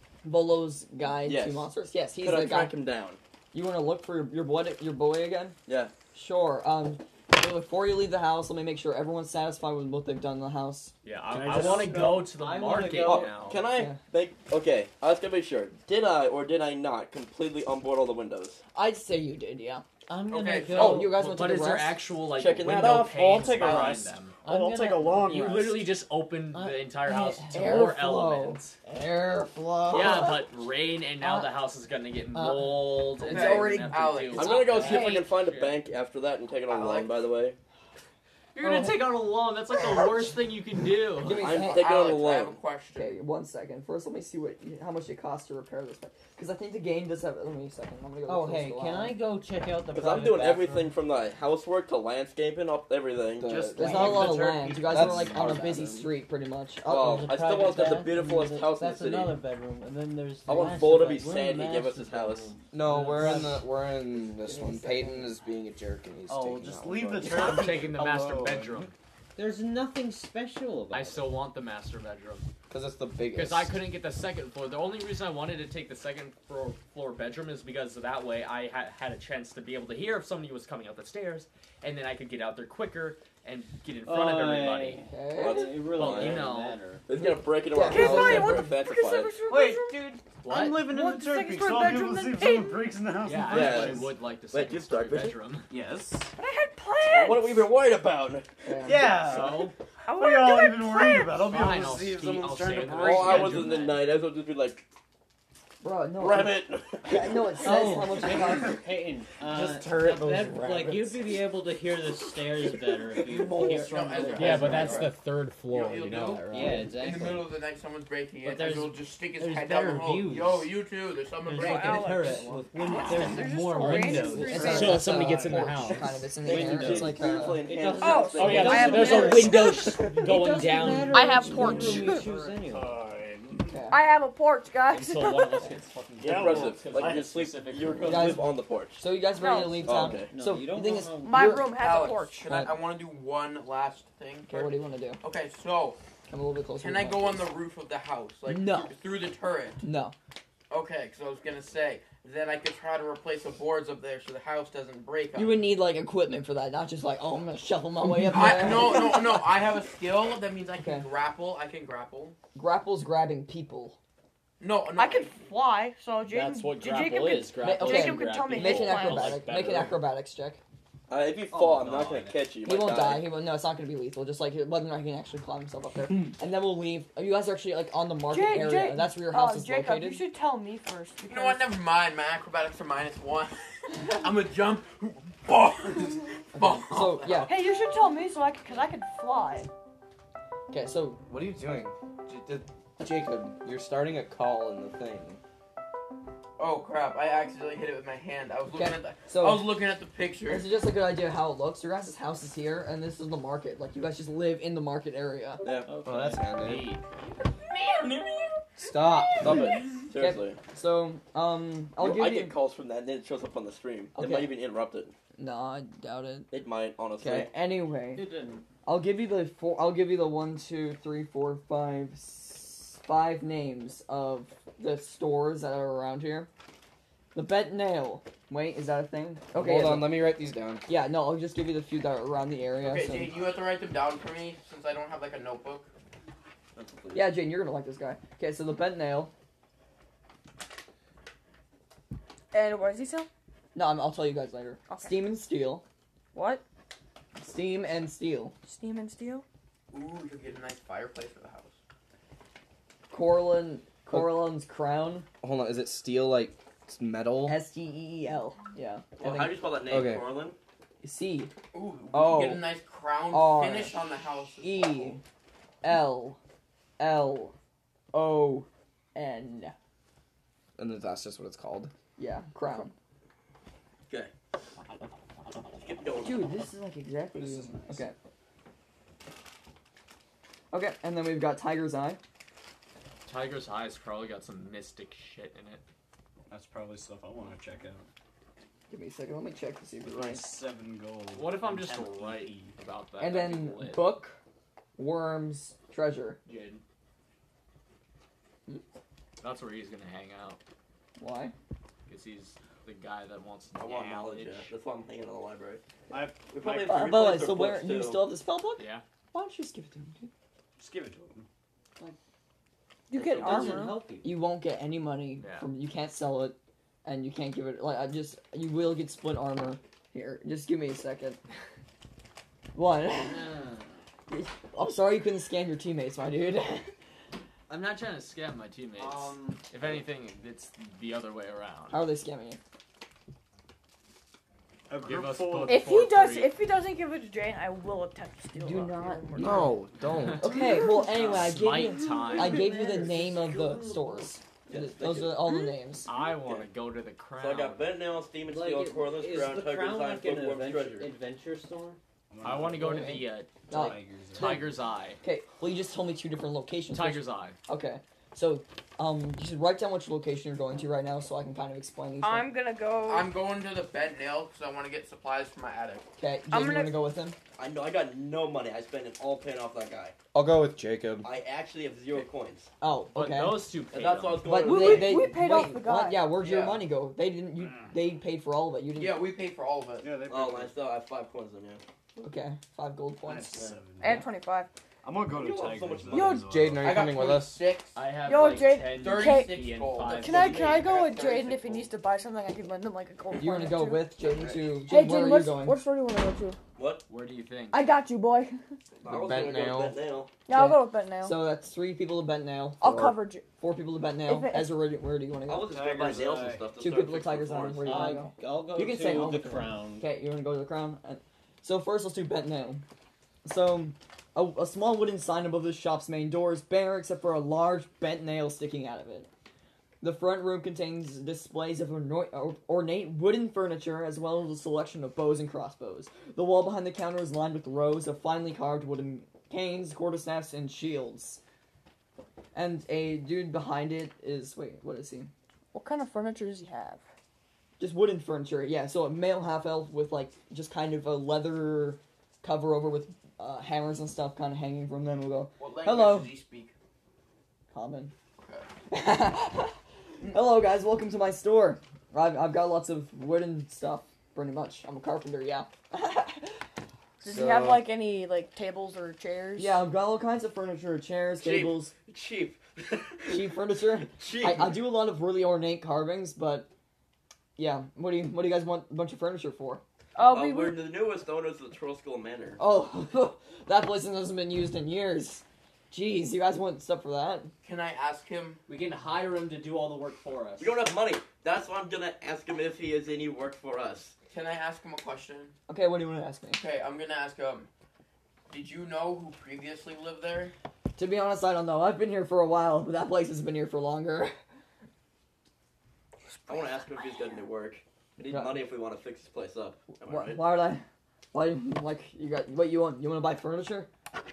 Speaker 1: Bolo's guide
Speaker 5: Yes.
Speaker 1: to monsters. Yes, he's
Speaker 5: Could I
Speaker 1: the guy.
Speaker 5: track him down?
Speaker 1: You want to look for your, your boy, your boy again?
Speaker 5: Yeah.
Speaker 1: Sure. Um, so before you leave the house, let me make sure everyone's satisfied with what they've done in the house.
Speaker 6: yeah,
Speaker 10: Can
Speaker 6: I,
Speaker 10: I
Speaker 6: I
Speaker 10: just
Speaker 6: want to
Speaker 10: go-
Speaker 6: go to the
Speaker 10: I wanna
Speaker 6: market
Speaker 10: go-
Speaker 6: now.
Speaker 5: Can I
Speaker 1: Yeah.
Speaker 5: make? Okay, I was gonna be sure. Did I or did I not completely onboard all the windows?
Speaker 1: I'd say you did, yeah.
Speaker 10: I'm gonna
Speaker 7: Okay,
Speaker 10: go.
Speaker 1: Oh, you guys want to
Speaker 6: But
Speaker 1: take
Speaker 6: is
Speaker 1: a
Speaker 6: there
Speaker 1: rest?
Speaker 6: actual like
Speaker 2: Checking that
Speaker 6: window
Speaker 2: off.
Speaker 8: I'll
Speaker 6: panes
Speaker 8: take a
Speaker 6: behind
Speaker 8: rest.
Speaker 6: them?
Speaker 10: I'm
Speaker 8: I'll
Speaker 10: gonna-
Speaker 8: take a long
Speaker 6: You
Speaker 8: rest.
Speaker 6: literally just opened
Speaker 10: Uh,
Speaker 6: the entire house to
Speaker 1: airflow.
Speaker 6: more elements.
Speaker 1: Airflow.
Speaker 6: Yeah, but rain and now
Speaker 10: Uh,
Speaker 6: the house is gonna get
Speaker 10: uh,
Speaker 6: mold. and
Speaker 7: okay,
Speaker 6: you're
Speaker 1: already-
Speaker 6: gonna have to
Speaker 7: Alex,
Speaker 6: deal
Speaker 7: I'm
Speaker 6: with
Speaker 5: I'm gonna go
Speaker 6: that.
Speaker 5: see if I
Speaker 10: Hey.
Speaker 5: can find a
Speaker 6: Shit.
Speaker 5: bank after that and take it on
Speaker 7: I
Speaker 5: loan.
Speaker 7: like-
Speaker 5: By the way,
Speaker 6: You're gonna
Speaker 1: Oh.
Speaker 6: take out a loan. That's like the worst thing you can do.
Speaker 1: Give me
Speaker 5: I'm
Speaker 1: hey,
Speaker 5: taking on a
Speaker 7: Alex, I have a
Speaker 5: loan.
Speaker 7: question.
Speaker 1: Okay, one second. First, let me see what how much it costs to repair this. Because I think the game does have. Let me a second. I'm gonna go.
Speaker 10: Oh,
Speaker 1: close
Speaker 10: hey,
Speaker 1: to the
Speaker 10: can
Speaker 1: line.
Speaker 10: I go check out the?
Speaker 5: Because I'm
Speaker 10: private
Speaker 5: doing
Speaker 10: bathroom?
Speaker 5: everything from the housework to landscaping up everything.
Speaker 2: The-
Speaker 1: There's
Speaker 2: Like,
Speaker 1: not a lot of
Speaker 6: the turkey.
Speaker 1: land. You guys
Speaker 2: That's
Speaker 1: are like on a
Speaker 2: our
Speaker 1: busy
Speaker 2: bathroom.
Speaker 1: street, pretty much.
Speaker 5: Well,
Speaker 1: Oh,
Speaker 10: There's a
Speaker 5: I still
Speaker 10: private
Speaker 5: want to have the
Speaker 10: bath,
Speaker 5: beautifulest
Speaker 10: and
Speaker 5: house in the
Speaker 10: That's
Speaker 5: city.
Speaker 10: another bedroom, and then there's. The
Speaker 5: I want
Speaker 10: master
Speaker 5: Bo to be
Speaker 10: bed- we're in
Speaker 5: sad
Speaker 10: the
Speaker 5: he gave us
Speaker 10: master
Speaker 5: his house.
Speaker 10: bedroom.
Speaker 2: No,
Speaker 10: Yeah.
Speaker 2: we're in the we're in this
Speaker 1: Give me a
Speaker 2: one.
Speaker 1: second.
Speaker 2: Peyton is being a jerk and he's
Speaker 8: Oh,
Speaker 2: taking
Speaker 8: just
Speaker 2: out
Speaker 8: leave the
Speaker 2: one.
Speaker 8: turn.
Speaker 6: I'm taking the master
Speaker 8: Hello.
Speaker 6: bedroom.
Speaker 10: There's nothing special about
Speaker 6: I
Speaker 10: it.
Speaker 6: still want the master bedroom
Speaker 2: Because it's the biggest.
Speaker 6: because I couldn't get the second floor. The only reason I wanted to take the second floor, floor bedroom is because that way I ha- had a chance to be able to hear if somebody was coming up the stairs, and then I could get out there quicker and get in front of everybody.
Speaker 1: okay.
Speaker 5: Well,
Speaker 10: It really
Speaker 6: Well,
Speaker 10: doesn't
Speaker 6: you know.
Speaker 10: matter.
Speaker 5: He's gonna break into our
Speaker 1: Okay,
Speaker 5: house
Speaker 3: fine,
Speaker 5: and
Speaker 3: what
Speaker 5: we're
Speaker 3: the
Speaker 5: gonna
Speaker 3: frick is
Speaker 5: fantasify it.
Speaker 3: second story
Speaker 8: Wait,
Speaker 3: bedroom?
Speaker 8: dude.
Speaker 6: What?
Speaker 8: I'm living in
Speaker 3: Want
Speaker 8: the
Speaker 3: the second
Speaker 8: turkey,
Speaker 3: story
Speaker 8: so I'll be
Speaker 3: bedroom
Speaker 8: able to see
Speaker 3: then
Speaker 8: if someone
Speaker 3: eight?
Speaker 8: breaks in the house.
Speaker 6: Yeah,
Speaker 8: in the
Speaker 6: I
Speaker 8: first
Speaker 5: Yeah.
Speaker 6: actually
Speaker 8: place.
Speaker 6: would like the
Speaker 5: Wait,
Speaker 6: second
Speaker 5: you
Speaker 6: story
Speaker 5: start, Bishop?
Speaker 6: bedroom.
Speaker 8: Yes.
Speaker 3: But I had plans.
Speaker 5: What are we even worried about?
Speaker 1: Yeah.
Speaker 8: Yeah.
Speaker 6: So,
Speaker 3: I
Speaker 8: What are y'all
Speaker 3: wanted to
Speaker 8: even
Speaker 3: do
Speaker 8: worried
Speaker 3: plans.
Speaker 8: about? I'll be
Speaker 6: Fine,
Speaker 8: able
Speaker 6: I'll
Speaker 8: to see if
Speaker 6: ski-
Speaker 8: someone's
Speaker 6: I'll
Speaker 8: trying
Speaker 6: stay
Speaker 8: to
Speaker 6: in the
Speaker 8: break
Speaker 5: All
Speaker 6: Break
Speaker 5: hours
Speaker 6: bedroom
Speaker 5: of the
Speaker 6: then.
Speaker 5: night, I was just be like,
Speaker 1: Bro, no.
Speaker 5: grab it.
Speaker 1: Yeah, no, it says
Speaker 10: Oh,
Speaker 1: how much it costs.
Speaker 10: Peyton, Peyton, uh,
Speaker 8: Just turret
Speaker 10: the
Speaker 8: those
Speaker 10: bed- like
Speaker 8: rabbits.
Speaker 10: you'd be able to hear the stairs better if you
Speaker 1: No,
Speaker 10: hear
Speaker 7: no,
Speaker 10: from
Speaker 7: Ezra,
Speaker 10: the
Speaker 9: Yeah,
Speaker 7: Ezra,
Speaker 9: but that's
Speaker 7: Ezra.
Speaker 9: the third floor.
Speaker 7: You'll-
Speaker 9: You
Speaker 7: you'll
Speaker 9: know
Speaker 7: do-
Speaker 9: that, right?
Speaker 10: Yeah,
Speaker 7: In
Speaker 10: exactly.
Speaker 7: the middle of the night, someone's breaking
Speaker 10: But
Speaker 7: it.
Speaker 10: there's-
Speaker 7: Ezra will just stick his
Speaker 10: there's
Speaker 7: head down the
Speaker 10: better
Speaker 7: hole.
Speaker 10: views.
Speaker 7: Yo, you too. There's someone
Speaker 10: There's
Speaker 7: breaking
Speaker 10: like
Speaker 7: it.
Speaker 10: a turret with win-
Speaker 3: There's
Speaker 10: there's
Speaker 3: just
Speaker 10: more
Speaker 3: a random
Speaker 10: windows.
Speaker 3: street
Speaker 1: It's
Speaker 3: Right.
Speaker 1: a-
Speaker 9: So if
Speaker 1: it's
Speaker 9: somebody
Speaker 1: a
Speaker 9: gets in the
Speaker 1: porch,
Speaker 9: house.
Speaker 1: kind of. It's in the
Speaker 10: Windows.
Speaker 1: air. It's like
Speaker 5: Seriously
Speaker 1: a,
Speaker 10: It
Speaker 5: enhanced
Speaker 10: doesn't-
Speaker 3: Oh,
Speaker 5: house.
Speaker 9: Oh yeah,
Speaker 3: I have
Speaker 9: there's a
Speaker 3: porch.
Speaker 9: window
Speaker 10: It
Speaker 9: going
Speaker 10: doesn't
Speaker 9: down.
Speaker 10: matter
Speaker 3: I have
Speaker 10: which
Speaker 3: porch.
Speaker 10: bedroom you choose anyway.
Speaker 8: Fine.
Speaker 1: okay.
Speaker 3: I have a porch, guys.
Speaker 9: Until one of us gets fucking
Speaker 5: Yeah,
Speaker 9: killed.
Speaker 5: impressive.
Speaker 9: Because
Speaker 5: Like
Speaker 9: I
Speaker 5: you
Speaker 9: have
Speaker 5: sleep,
Speaker 9: specific
Speaker 5: you
Speaker 9: rules.
Speaker 1: Guys-
Speaker 5: live on the porch.
Speaker 1: So you guys ready
Speaker 3: No.
Speaker 1: to leave
Speaker 5: Oh,
Speaker 1: town?
Speaker 5: okay.
Speaker 10: No,
Speaker 1: So
Speaker 10: you
Speaker 1: the
Speaker 10: don't
Speaker 1: thing
Speaker 10: go
Speaker 1: is,
Speaker 10: home.
Speaker 3: My
Speaker 1: you're-
Speaker 3: room has
Speaker 7: Alex,
Speaker 3: a porch.
Speaker 7: Can I, I want to do one last thing.
Speaker 1: Okay, what do you want to do?
Speaker 7: Okay, so
Speaker 1: I'm a little bit closer.
Speaker 7: can
Speaker 1: to
Speaker 7: I
Speaker 1: the
Speaker 7: go
Speaker 1: mic,
Speaker 7: on the
Speaker 1: please.
Speaker 7: roof of the house, like
Speaker 1: No.
Speaker 7: th- through the turret?
Speaker 1: No.
Speaker 7: Okay, because I was gonna say then I could try to replace the boards up there so the house doesn't break.
Speaker 1: You
Speaker 7: up.
Speaker 1: would need like equipment for that, not just like, oh, I'm gonna shuffle my way up
Speaker 7: I,
Speaker 1: there.
Speaker 7: no, no, no. I have a skill that means I can
Speaker 1: Okay.
Speaker 7: grapple. I can grapple.
Speaker 1: Grapple's grabbing people.
Speaker 7: No, no.
Speaker 3: I can fly, so Jacob,
Speaker 9: That's what
Speaker 3: J-
Speaker 9: grapple
Speaker 3: Jacob could-
Speaker 9: is. Grapple
Speaker 1: okay.
Speaker 9: is
Speaker 3: Jacob could tell me
Speaker 9: grappling.
Speaker 1: Make an
Speaker 3: Well,
Speaker 1: acrobatic.
Speaker 9: like
Speaker 1: Make an
Speaker 9: better.
Speaker 1: acrobatics check.
Speaker 5: Uh, if you
Speaker 10: Oh,
Speaker 5: fall, I'm not
Speaker 10: God.
Speaker 5: gonna catch you. You
Speaker 1: He
Speaker 5: might
Speaker 1: won't die. He won't. No, it's not gonna be lethal. Just like whether or not he can actually climb himself up there. And then we'll leave. You guys are actually like on the market
Speaker 3: Jake,
Speaker 1: area.
Speaker 3: Jake,
Speaker 1: That's where your house
Speaker 3: uh,
Speaker 1: is
Speaker 3: Jacob,
Speaker 1: located.
Speaker 3: you should tell me first.
Speaker 7: You know what?
Speaker 3: because-
Speaker 7: Never mind. My acrobatics are minus one. I'm gonna jump. Fall. Fall.
Speaker 1: So yeah.
Speaker 3: Hey, you should tell me so I could, cause I could fly.
Speaker 1: Okay. So
Speaker 2: What are you doing? J- j- Jacob, you're starting a call in the thing.
Speaker 7: Oh crap! I accidentally hit it with my hand. I was looking
Speaker 1: Okay,
Speaker 7: at the.
Speaker 1: so
Speaker 7: I was looking at the picture.
Speaker 1: this is just a good idea of how it looks. Your guys' house is here, and this is the market. Like you guys just live in the market area.
Speaker 5: Yeah.
Speaker 2: Oh, that's handy.
Speaker 6: Hey,
Speaker 2: Stop.
Speaker 5: Stop it. Seriously.
Speaker 1: So um, I'll
Speaker 5: Yo,
Speaker 1: give
Speaker 5: I
Speaker 1: you.
Speaker 5: get calls from that and then it shows up on the stream. It
Speaker 1: Okay.
Speaker 5: might even interrupt it.
Speaker 1: No, I doubt it.
Speaker 5: It might, honestly.
Speaker 1: Okay. Anyway,
Speaker 10: You didn't.
Speaker 1: I'll give you the four. I'll give you the one, two, three, four, five, s- five names of the stores that are around here. The Bent Nail. Wait, is that a thing? Okay.
Speaker 2: Hold
Speaker 1: yeah,
Speaker 2: on, let me write these down.
Speaker 1: Yeah, no, I'll just give you the few that are around the area.
Speaker 7: Okay,
Speaker 1: so-
Speaker 7: Jade, you have to write them down for me since I don't have like a notebook.
Speaker 1: Yeah, Jane, you're gonna like this guy. Okay, so the Bent Nail.
Speaker 3: And what does he sell?
Speaker 1: No, I'm, I'll tell you guys later.
Speaker 3: Okay.
Speaker 1: Steam and Steel.
Speaker 3: What?
Speaker 1: Steam and Steel.
Speaker 3: Steam and steel?
Speaker 7: Ooh, you'll get a nice fireplace for the house.
Speaker 1: Corlin. Corlin's Crown.
Speaker 2: Hold on, is it steel like it's metal?
Speaker 1: S T E E L. Yeah.
Speaker 5: Well,
Speaker 1: And
Speaker 5: how
Speaker 1: then
Speaker 5: do you spell that name,
Speaker 2: Okay.
Speaker 5: Corlin?
Speaker 1: C
Speaker 7: Ooh, we
Speaker 2: Oh.
Speaker 7: can get a nice crown
Speaker 1: R.
Speaker 7: finish on the house. as
Speaker 1: E
Speaker 7: well.
Speaker 1: L L O N.
Speaker 2: And then that's just what it's called.
Speaker 1: Yeah, Crown.
Speaker 5: Okay. Keep going.
Speaker 1: Dude, this is like exactly.
Speaker 2: This is nice.
Speaker 1: Okay. Okay, and then we've got Tiger's Eye.
Speaker 6: Tiger's Eye's probably got some mystic shit in it.
Speaker 8: That's probably stuff I want to check out.
Speaker 1: Give me a second. Let me check to see if it's
Speaker 8: Nice
Speaker 1: right.
Speaker 8: seven gold.
Speaker 6: What if I'm
Speaker 8: and
Speaker 6: just
Speaker 8: ten
Speaker 6: right
Speaker 8: E P?
Speaker 6: about that?
Speaker 1: And
Speaker 6: That'd
Speaker 1: then
Speaker 6: be lit.
Speaker 1: Book, Worms, Treasure.
Speaker 6: Jade. That's where he's gonna hang out.
Speaker 1: Why?
Speaker 6: Because he's the guy that wants
Speaker 5: I want knowledge.
Speaker 6: knowledge.
Speaker 5: Yeah. That's why I'm thinking of the library.
Speaker 8: I've,
Speaker 5: We
Speaker 8: my-
Speaker 5: probably have
Speaker 1: Uh,
Speaker 5: to
Speaker 1: by the way,
Speaker 5: replace
Speaker 1: so
Speaker 5: our
Speaker 1: where
Speaker 5: books,
Speaker 1: do you
Speaker 5: too.
Speaker 1: still have the spell book?
Speaker 6: Yeah.
Speaker 1: Why don't you just give it to him, dude?
Speaker 8: just give it to him.
Speaker 3: You get
Speaker 10: It doesn't
Speaker 3: armor.
Speaker 10: help you.
Speaker 1: You won't get any money
Speaker 6: Yeah.
Speaker 1: from. You can't sell it, and you can't give it. Like I just, you will get split armor, Here, just give me a second. One. I'm sorry you couldn't scan your teammates, my dude.
Speaker 6: I'm not trying to scam my teammates.
Speaker 4: Um,
Speaker 6: if anything, it's the other way around.
Speaker 1: How are they scamming you?
Speaker 8: A
Speaker 6: Give
Speaker 8: group
Speaker 6: us
Speaker 8: full
Speaker 6: both
Speaker 8: of
Speaker 3: If he
Speaker 6: four,
Speaker 3: does,
Speaker 6: three.
Speaker 3: if he doesn't give it to Jane, I will attempt to steal.
Speaker 1: Do
Speaker 3: off
Speaker 1: not-
Speaker 3: your-
Speaker 2: No, don't.
Speaker 1: Okay, well, anyway, I gave
Speaker 6: Smite
Speaker 1: you,
Speaker 6: time.
Speaker 1: I gave you the name of the stores.
Speaker 5: Yes,
Speaker 1: Those
Speaker 5: thank
Speaker 1: are all the names.
Speaker 6: I want to go to the crown.
Speaker 5: So I got Bent Nail, Steam and
Speaker 10: Like,
Speaker 5: Steel,
Speaker 10: it-
Speaker 5: Corliss,
Speaker 10: is
Speaker 5: Crown,
Speaker 10: the
Speaker 5: Tiger's
Speaker 10: crown
Speaker 5: Eye,
Speaker 10: like an
Speaker 5: Bookworm's
Speaker 10: adventure,
Speaker 5: Treasure.
Speaker 10: adventure store?
Speaker 6: I want to go to the uh,
Speaker 1: Oh,
Speaker 6: Tiger's Eye.
Speaker 1: okay, well, you just told me two different locations.
Speaker 6: Tiger's Eye.
Speaker 1: Okay, so, um, you should write down which location you're going to right now so I can kind of explain each one.
Speaker 3: I'm gonna go.
Speaker 7: I'm going to the bent nail because I want to get supplies for my attic.
Speaker 1: Okay, Jake,
Speaker 3: I'm
Speaker 1: you
Speaker 3: gonna-
Speaker 1: want to go with him?
Speaker 5: I know I got no money. I spent it all paying off that guy.
Speaker 2: I'll go with Jacob.
Speaker 5: I actually have zero coins.
Speaker 1: Oh,
Speaker 6: But
Speaker 1: okay.
Speaker 6: those two paid
Speaker 5: And that's
Speaker 6: them.
Speaker 5: why I was going
Speaker 1: But
Speaker 5: to
Speaker 3: We-
Speaker 1: they,
Speaker 3: we-
Speaker 1: they,
Speaker 3: we paid
Speaker 1: wait,
Speaker 3: off the guy.
Speaker 1: What? Yeah, where'd your
Speaker 7: Yeah.
Speaker 1: money go? They didn't. You. They paid for all of it. You didn't.
Speaker 7: Yeah, we paid for all of it.
Speaker 8: Yeah, they.
Speaker 5: Oh, I still have five coins in there.
Speaker 1: Okay, five gold
Speaker 8: I have
Speaker 1: points.
Speaker 8: seven.
Speaker 3: and twenty-five.
Speaker 8: I'm gonna go
Speaker 5: You
Speaker 8: to
Speaker 5: don't have so
Speaker 8: Tigers.
Speaker 5: much
Speaker 8: Eye
Speaker 3: money.
Speaker 8: as well.
Speaker 2: Jaden, are you
Speaker 7: I got
Speaker 2: coming with us?
Speaker 7: twenty-six.
Speaker 6: I have
Speaker 3: Yo,
Speaker 6: like
Speaker 3: Jade,
Speaker 6: ten,
Speaker 7: thirty-six
Speaker 6: fifty, and
Speaker 7: gold.
Speaker 6: five.
Speaker 3: Can I can I go
Speaker 7: I
Speaker 3: with
Speaker 7: got
Speaker 3: Jaden if he
Speaker 7: thirty-six
Speaker 3: needs to buy something? I can lend him like a gold.
Speaker 1: You want to
Speaker 3: coin or
Speaker 1: go
Speaker 3: two.
Speaker 1: with Jaden to? Jaden,
Speaker 3: Hey,
Speaker 1: where
Speaker 3: Jaden,
Speaker 1: are you
Speaker 3: what's,
Speaker 1: going?
Speaker 3: what store do you want to go to?
Speaker 5: What?
Speaker 6: Where do you think?
Speaker 3: I got you, boy.
Speaker 5: I was
Speaker 2: Bent
Speaker 5: going to go
Speaker 2: Nail.
Speaker 5: to Bent Nail.
Speaker 3: Yeah, I'll
Speaker 1: Okay.
Speaker 3: go with Bent Nail.
Speaker 1: So that's three people to Bent Nail.
Speaker 3: I'll
Speaker 1: Four.
Speaker 3: cover you.
Speaker 1: Four people to Bent Nail.
Speaker 3: If it-
Speaker 1: Ezra, where do, where do you want to
Speaker 5: I
Speaker 1: go?
Speaker 5: was just going to buy
Speaker 8: Tiger's
Speaker 5: nails and
Speaker 8: Eye.
Speaker 5: stuff. To
Speaker 1: Two
Speaker 5: start
Speaker 1: people to
Speaker 5: fixing
Speaker 1: Tiger's Eye.
Speaker 5: floors.
Speaker 1: Where do you want to
Speaker 10: Uh,
Speaker 1: go?
Speaker 10: I'll go
Speaker 1: You can
Speaker 10: to
Speaker 1: stay home
Speaker 10: the
Speaker 1: with her.
Speaker 10: crown.
Speaker 1: Okay, you want to go to the crown? Uh, So first, let's do Bent Nail. So, a, a small wooden sign above the shop's main door is bare except for a large bent nail sticking out of it. The front room contains displays of orno- or- ornate wooden furniture as well as a selection of bows and crossbows. The wall behind the counter is lined with rows of finely carved wooden canes, quarterstaffs, and shields. And a dude behind it is... Wait, what is he?
Speaker 3: What kind of furniture does he have?
Speaker 1: Just wooden furniture, yeah. So a male half-elf with, like, just kind of a leather cover over with uh, hammers and stuff kind of hanging from them. We'll go,
Speaker 7: What language
Speaker 1: Hello.
Speaker 7: does he speak?
Speaker 1: common.
Speaker 7: Okay.
Speaker 1: Hello, guys. Welcome to my store. I've, I've got lots of wooden stuff, pretty much. I'm a carpenter, yeah.
Speaker 3: Does
Speaker 2: So-
Speaker 3: he have like any like tables or chairs?
Speaker 1: Yeah, I've got all kinds of furniture, chairs,
Speaker 5: Cheap.
Speaker 1: tables,
Speaker 5: Cheap.
Speaker 1: cheap furniture.
Speaker 5: Cheap.
Speaker 1: I, I do a lot of really ornate carvings, but yeah. What do you What do you guys want a bunch of furniture for?
Speaker 3: Oh,
Speaker 5: Uh,
Speaker 3: we
Speaker 5: we're
Speaker 3: were.
Speaker 5: the newest owners of the Troll Skull Manor.
Speaker 1: Oh, that place hasn't been used in years. Jeez, you guys want stuff for that?
Speaker 7: Can I ask him?
Speaker 9: We can hire him to do all the work for us.
Speaker 5: We don't have money. That's why I'm gonna ask him if he has any work for us.
Speaker 7: Can I ask him a question?
Speaker 1: Okay, what do you want to ask me?
Speaker 7: Okay, I'm gonna ask him. Did you know who previously lived there?
Speaker 1: To be honest, I don't know. I've been here for a while, but that place has been here for longer.
Speaker 5: I want to ask him if he's got any work. We need
Speaker 1: Right.
Speaker 5: money if we want to fix this place up. Am I
Speaker 1: Why,
Speaker 5: right?
Speaker 1: why would I? Why, like, you got, what you want? You want to buy furniture?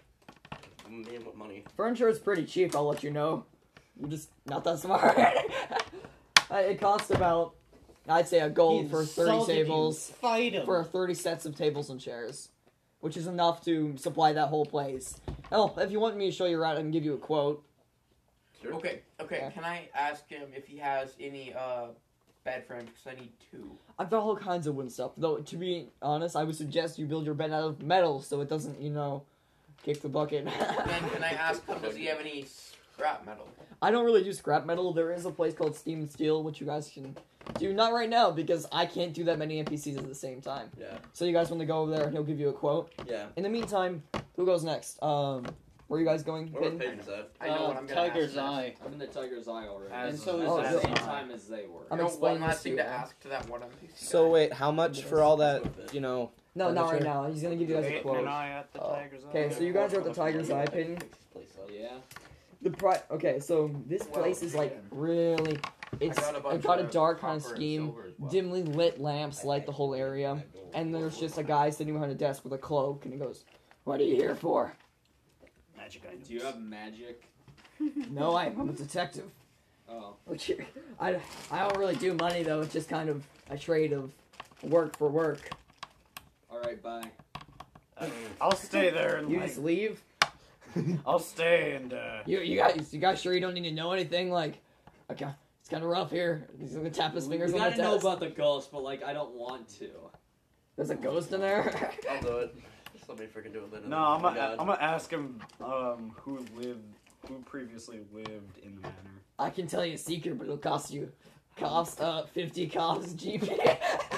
Speaker 5: Man, what money?
Speaker 1: Furniture is pretty cheap, I'll let you know. You're just not that smart. Uh, it costs about, I'd say, a gold
Speaker 10: He
Speaker 1: for thirty
Speaker 10: insulted you.
Speaker 1: tables,
Speaker 10: Fight him.
Speaker 1: for thirty sets of tables and chairs, which is enough to supply that whole place. Hell, if you want me to show you around, I can give you a quote.
Speaker 5: Sure.
Speaker 7: Okay, okay.
Speaker 1: Yeah.
Speaker 7: Can I ask him if he has any uh bed frames? Because I need two.
Speaker 1: I've got all kinds of wooden stuff, though, to be honest, I would suggest you build your bed out of metal so it doesn't, you know, kick the bucket.
Speaker 7: Then can I ask him? Does he have any scrap metal?
Speaker 1: I don't really do scrap metal. There is a place called Steam and Steel, which you guys can do. Not right now, because I can't do that many N P Cs at the same time.
Speaker 5: Yeah.
Speaker 1: So you guys want to go over there, and he'll give you a quote.
Speaker 5: Yeah.
Speaker 1: In the meantime, who goes next? Um, where are you guys going?
Speaker 5: Where are
Speaker 1: Peyton?
Speaker 5: patrons at?
Speaker 7: I know
Speaker 10: Uh,
Speaker 7: what I'm gonna
Speaker 10: Tiger's
Speaker 7: ask.
Speaker 10: Eye.
Speaker 9: I'm in the Tiger's Eye already.
Speaker 8: As-
Speaker 9: and so is
Speaker 1: Oh,
Speaker 9: at the
Speaker 1: so-
Speaker 9: same time as they were.
Speaker 1: I'm
Speaker 7: No,
Speaker 1: explaining
Speaker 7: one
Speaker 1: this
Speaker 7: last
Speaker 1: to
Speaker 7: thing
Speaker 1: you.
Speaker 7: to ask to that one N P C.
Speaker 2: So
Speaker 7: guy.
Speaker 2: wait, how much for all that, you know?
Speaker 1: No, not right
Speaker 2: Furniture?
Speaker 1: now. He's gonna give you guys a
Speaker 8: Peyton
Speaker 1: quote.
Speaker 8: and I at the
Speaker 1: Oh,
Speaker 8: Tiger's Eye.
Speaker 1: okay, so you guys are at the Tiger's Eye, Peyton.
Speaker 5: Fix this place up.
Speaker 9: Yeah.
Speaker 1: The pri- Okay, so this
Speaker 7: Well,
Speaker 1: place is like
Speaker 7: yeah.
Speaker 1: really. It's
Speaker 7: I got a
Speaker 1: it
Speaker 7: bunch
Speaker 1: got a
Speaker 7: of
Speaker 1: dark kind of
Speaker 7: copper and
Speaker 1: scheme.
Speaker 7: silver as well.
Speaker 1: Dimly lit lamps light the whole area, and there's just a guy sitting behind a desk with a cloak, and he goes, "What are you here for?"
Speaker 8: Magic items.
Speaker 9: Do you have magic?
Speaker 1: No, I'm I'm a detective.
Speaker 9: Oh.
Speaker 1: Which I, I don't really do money though. It's just kind of a trade of work for work.
Speaker 9: All right. Bye.
Speaker 8: Uh, I'll stay there and
Speaker 1: You
Speaker 8: like,
Speaker 1: just leave.
Speaker 8: I'll stay and uh.
Speaker 1: You you guys you guys sure you don't need to know anything? Like, okay, it's kind of rough here. He's gonna tap his fingers
Speaker 9: we
Speaker 1: on the
Speaker 9: gotta know
Speaker 1: desk.
Speaker 9: about the ghost, but like I don't want to.
Speaker 1: There's a ghost in there.
Speaker 5: I'll do it. Somebody freaking do it then.
Speaker 8: No, I'm
Speaker 5: Oh
Speaker 8: gonna
Speaker 5: my God.
Speaker 8: I'm gonna ask him um who lived who previously lived in the manor.
Speaker 1: I can tell you a secret, but it'll cost you cost uh fifty cost G P.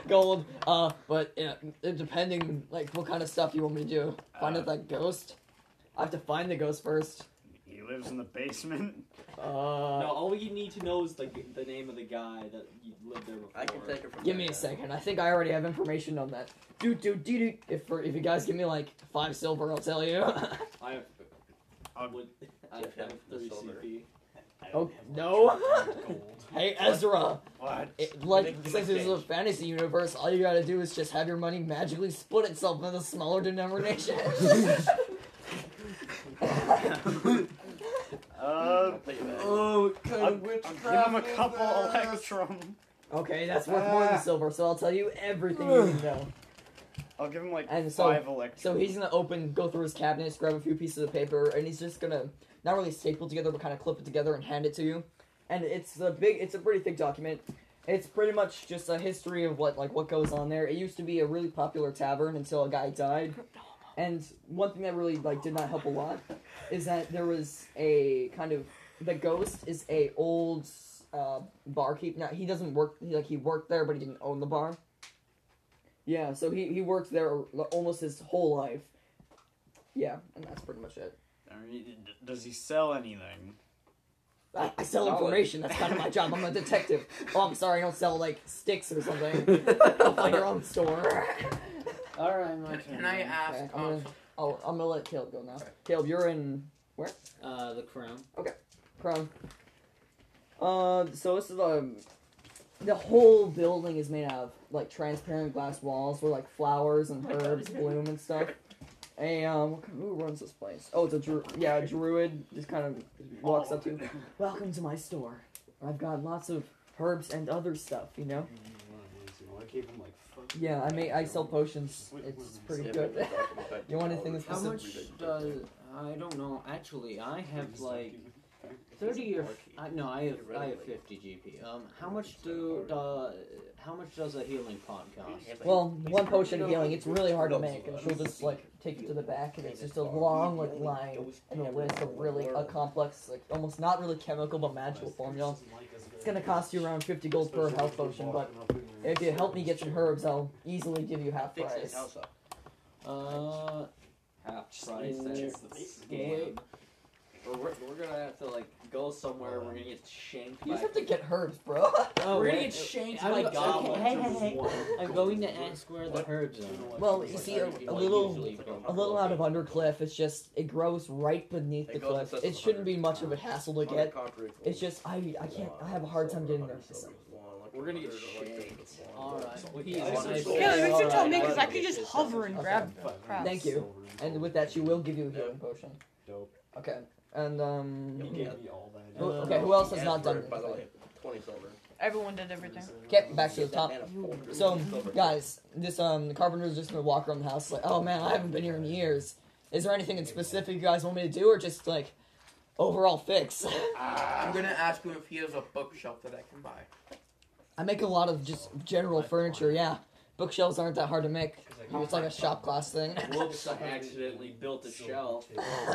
Speaker 1: gold. Uh, but yeah, it- depending like what kind of stuff you want me to do. Find
Speaker 8: Uh,
Speaker 1: out that ghost. I have to find the ghost first.
Speaker 8: He lives in the basement.
Speaker 1: Uh,
Speaker 9: No, all you need to know is the the name of the guy that you lived there before.
Speaker 5: I can take it from
Speaker 1: give
Speaker 5: there.
Speaker 1: me a second. I think I already have information on that. Dude, dude, dude, dude. If for, if you guys give me like five silver, I'll tell you.
Speaker 9: I have.
Speaker 8: I'll-
Speaker 9: Would, I
Speaker 5: Jeff
Speaker 9: have
Speaker 5: has the
Speaker 9: three C
Speaker 5: silver.
Speaker 9: P.
Speaker 1: Oh no! Hey Ezra.
Speaker 8: What?
Speaker 1: It, like,
Speaker 5: Make-
Speaker 1: since this is a fantasy universe, all you gotta do is just have your money magically split itself into smaller denominations.
Speaker 8: Uh,
Speaker 5: I'll pay you back.
Speaker 2: Oh, what kind
Speaker 8: I'll,
Speaker 2: of witchcraft
Speaker 8: I'll give him a
Speaker 2: is
Speaker 8: couple
Speaker 2: this?
Speaker 8: electrum.
Speaker 1: Okay, that's worth more than silver, so I'll tell you everything you need to know.
Speaker 8: I'll give him like
Speaker 1: And so-
Speaker 8: five electrum.
Speaker 1: So he's gonna open, go through his cabinets, grab a few pieces of paper, and he's just gonna not really staple together, but kind of clip it together and hand it to you. And it's a big, it's a pretty thick document. It's pretty much just a history of what like what goes on there. It used to be a really popular tavern until a guy died. And one thing that really like did not help a lot is that there was a kind of the ghost is a old uh, barkeep. Now he doesn't work. He, like he worked there, but he didn't own the bar. Yeah, so he he worked there almost his whole life. Yeah, and that's pretty much it.
Speaker 8: I mean, d- does he sell anything?
Speaker 1: I, I sell
Speaker 5: Knowledge.
Speaker 1: information. That's kind of my job. I'm a detective. Oh, I'm sorry. I don't sell like sticks or something. Go find your own store.
Speaker 10: All right, my turn.
Speaker 7: Can I
Speaker 10: then.
Speaker 7: ask?
Speaker 1: Okay, I'm
Speaker 7: um,
Speaker 1: gonna, oh, I'm gonna let Caleb go now. Caleb, you're in
Speaker 10: Uh, the crown.
Speaker 1: Crown. Uh, so this is um, the whole building is made out of like transparent glass walls where like flowers and herbs bloom and stuff. A um, what kind- who runs this place? Oh, it's a dru- yeah, a druid just kind of walks up to you. Welcome to my store. I've got lots of herbs and other stuff. You know.
Speaker 8: I gave him like fuck.
Speaker 1: Yeah, I make I sell potions. It's pretty
Speaker 5: Yeah,
Speaker 1: good.
Speaker 5: but talking about
Speaker 1: You want anything
Speaker 10: How
Speaker 1: specific?
Speaker 10: much does I don't know. Actually, I have like thirty or f- I, no, I have I have fifty G P. Um, how much do uh, how much does a healing pot cost?
Speaker 1: Well, one potion of healing, it's really hard to make, and she'll just like take you to the back, and it's just a long like line and a list of really a complex, like almost not really chemical but magical formula. It's gonna cost you around fifty gold per health potion, but if you help me get some herbs, I'll easily give you half
Speaker 5: Fix his
Speaker 1: price.
Speaker 5: house up.
Speaker 9: Uh, half price. That's scam. We're, we're, we're gonna have to like go somewhere. We're gonna get shanked.
Speaker 1: You
Speaker 9: by
Speaker 1: just have to get herbs, bro.
Speaker 10: Oh,
Speaker 9: We're gonna
Speaker 10: wait,
Speaker 9: get shanked
Speaker 10: I'm
Speaker 9: by
Speaker 10: go- okay,
Speaker 9: goblins.
Speaker 10: hey,
Speaker 9: or
Speaker 10: hey,
Speaker 9: just
Speaker 10: hey.
Speaker 9: one.
Speaker 10: I'm going to ask where the herbs are.
Speaker 1: Well, you see, a, a little, a little out of Undercliff, it's just it grows right beneath the
Speaker 5: It goes
Speaker 1: cliff.
Speaker 5: to
Speaker 1: It shouldn't be much of a hassle to get. It's just I I can't I have a hard time getting there myself.
Speaker 9: We're gonna get shanked.
Speaker 10: All right. Well,
Speaker 9: He's
Speaker 10: he's
Speaker 9: nice.
Speaker 10: nice.
Speaker 3: Yeah, you should tell me
Speaker 10: Alright.
Speaker 3: because I could just hover and grab crap.
Speaker 1: Thank you. And with that, she will give you a healing potion.
Speaker 8: Dope.
Speaker 1: Okay. And um.
Speaker 8: He gave me all that.
Speaker 1: Who, okay, who else has not done
Speaker 5: By the
Speaker 1: anything?
Speaker 5: way, twenty silver.
Speaker 3: Everyone did everything.
Speaker 1: Okay, back to the top.
Speaker 5: And a full
Speaker 1: So,
Speaker 5: silver.
Speaker 1: guys, this um, the carpenter's just gonna walk around the house like, oh man, I haven't been here in years. Is there anything in specific you guys want me to do, or just like overall fix?
Speaker 7: I'm gonna ask him if he has a bookshelf that I can buy.
Speaker 1: I make a lot of just general furniture. Yeah, bookshelves aren't that hard to make. It's like a shop class thing.
Speaker 9: Whoops! I accidentally built a shelf.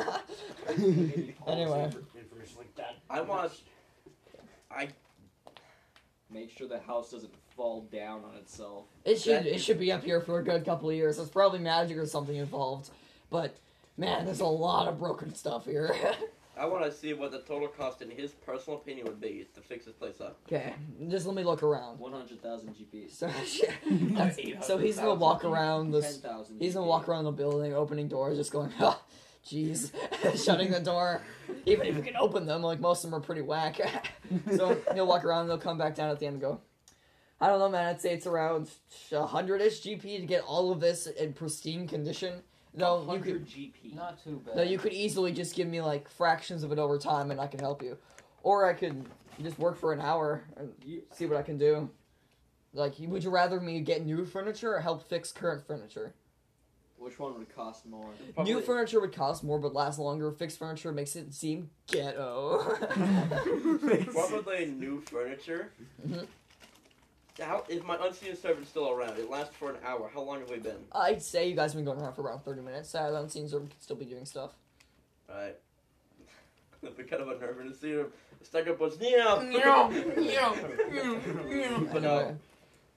Speaker 1: Anyway,
Speaker 5: I want. I
Speaker 9: Make sure the house doesn't fall down on itself.
Speaker 1: it should it should be up here for a good couple of years. There's probably magic or something involved, but man, there's a lot of broken stuff here.
Speaker 5: I want to see what the total cost in his personal opinion would be to fix this place up.
Speaker 1: Okay, just let me look around.
Speaker 9: One hundred thousand G P.
Speaker 1: So, that's- so he's gonna walk around
Speaker 9: Ten
Speaker 1: this.
Speaker 9: thousand.
Speaker 1: He's gonna walk around the building, opening doors, just going, oh, jeez, shutting the door. Even if you can open them, like most of them are pretty whack. So he'll walk around, and they'll come back down at the end and go, I don't know, man. I'd say it's around a hundred-ish G P to get all of this in pristine condition. Though you could,
Speaker 9: G P.
Speaker 10: Not too bad.
Speaker 1: though you could easily just give me like fractions of it over time, and I can help you. Or I could just work for an hour and see what I can do. Like, would you rather me get new furniture or help fix current furniture?
Speaker 9: Which one would cost more?
Speaker 5: Probably-
Speaker 1: New furniture would cost more but last longer. Fixed furniture makes it seem ghetto.
Speaker 5: Probably new furniture.
Speaker 1: Mhm.
Speaker 5: How is my unseen servant still around? It lasts for an hour. How long have we been?
Speaker 1: I'd say you guys have been going around for around thirty minutes. Uh, that seems to still be doing stuff.
Speaker 5: Right. It'd be kind of unnerving to see him stuck up was yeah.
Speaker 7: Meow, meow, meow, meow.
Speaker 5: But
Speaker 1: Anyway,
Speaker 5: uh,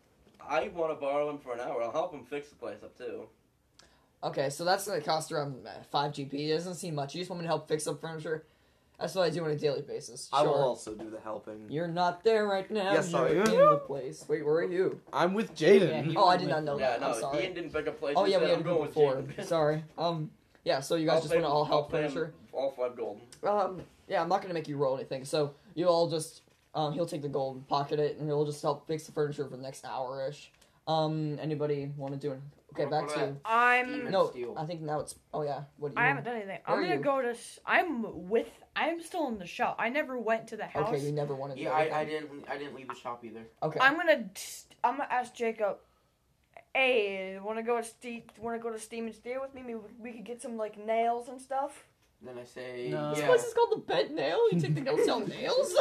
Speaker 5: I want to borrow him for an hour. I'll help him fix the place up too.
Speaker 1: Okay, so that's gonna cost around uh, five G P. It doesn't seem much. You just want me to help fix up furniture? That's what I do on a daily basis. Sure.
Speaker 2: I will also do the helping.
Speaker 1: You're not there right now.
Speaker 2: Yes,
Speaker 1: You're
Speaker 2: I am.
Speaker 1: in the place. Wait, where are you?
Speaker 2: I'm with Jaden.
Speaker 1: Yeah, oh, I did not know
Speaker 5: Yeah,
Speaker 1: that.
Speaker 5: no,
Speaker 1: I'm sorry.
Speaker 5: Ian didn't pick a place.
Speaker 1: Oh yeah, we
Speaker 5: said,
Speaker 1: had
Speaker 5: I'm
Speaker 1: to
Speaker 5: going
Speaker 1: go
Speaker 5: with
Speaker 1: before.
Speaker 5: Jaden.
Speaker 1: Sorry. Um, yeah. So you guys
Speaker 5: I'll
Speaker 1: just
Speaker 5: pay
Speaker 1: want to
Speaker 5: him-
Speaker 1: all help
Speaker 5: I'll pay him
Speaker 1: furniture?
Speaker 5: All five gold.
Speaker 1: Um, yeah, I'm not gonna make you roll anything. So you all just, um, he'll take the gold and pocket it, and he'll just help fix the furniture for the next hour ish. Um, anybody want to do it? Okay, back to.
Speaker 3: I'm.
Speaker 1: No,
Speaker 7: Steel.
Speaker 1: I think now it's. Oh yeah. What do you?
Speaker 3: I haven't done anything.
Speaker 1: Where
Speaker 3: I'm
Speaker 1: are
Speaker 3: gonna
Speaker 1: you?
Speaker 3: go to. s- I'm with. I'm still in the shop. I never went to the house.
Speaker 1: Okay, you never wanted to.
Speaker 7: Yeah,
Speaker 1: do
Speaker 7: I,
Speaker 1: anything.
Speaker 7: I didn't. I didn't leave the shop either.
Speaker 1: Okay.
Speaker 3: I'm gonna. st- I'm gonna ask Jacob. Hey, want to go to Steam? Want to go to Steam and Steel with me? Maybe we could get some like nails and stuff.
Speaker 7: Then I say,
Speaker 10: No.
Speaker 1: This
Speaker 7: yeah.
Speaker 1: place is called the Bed Nail. You think they don't sell nails?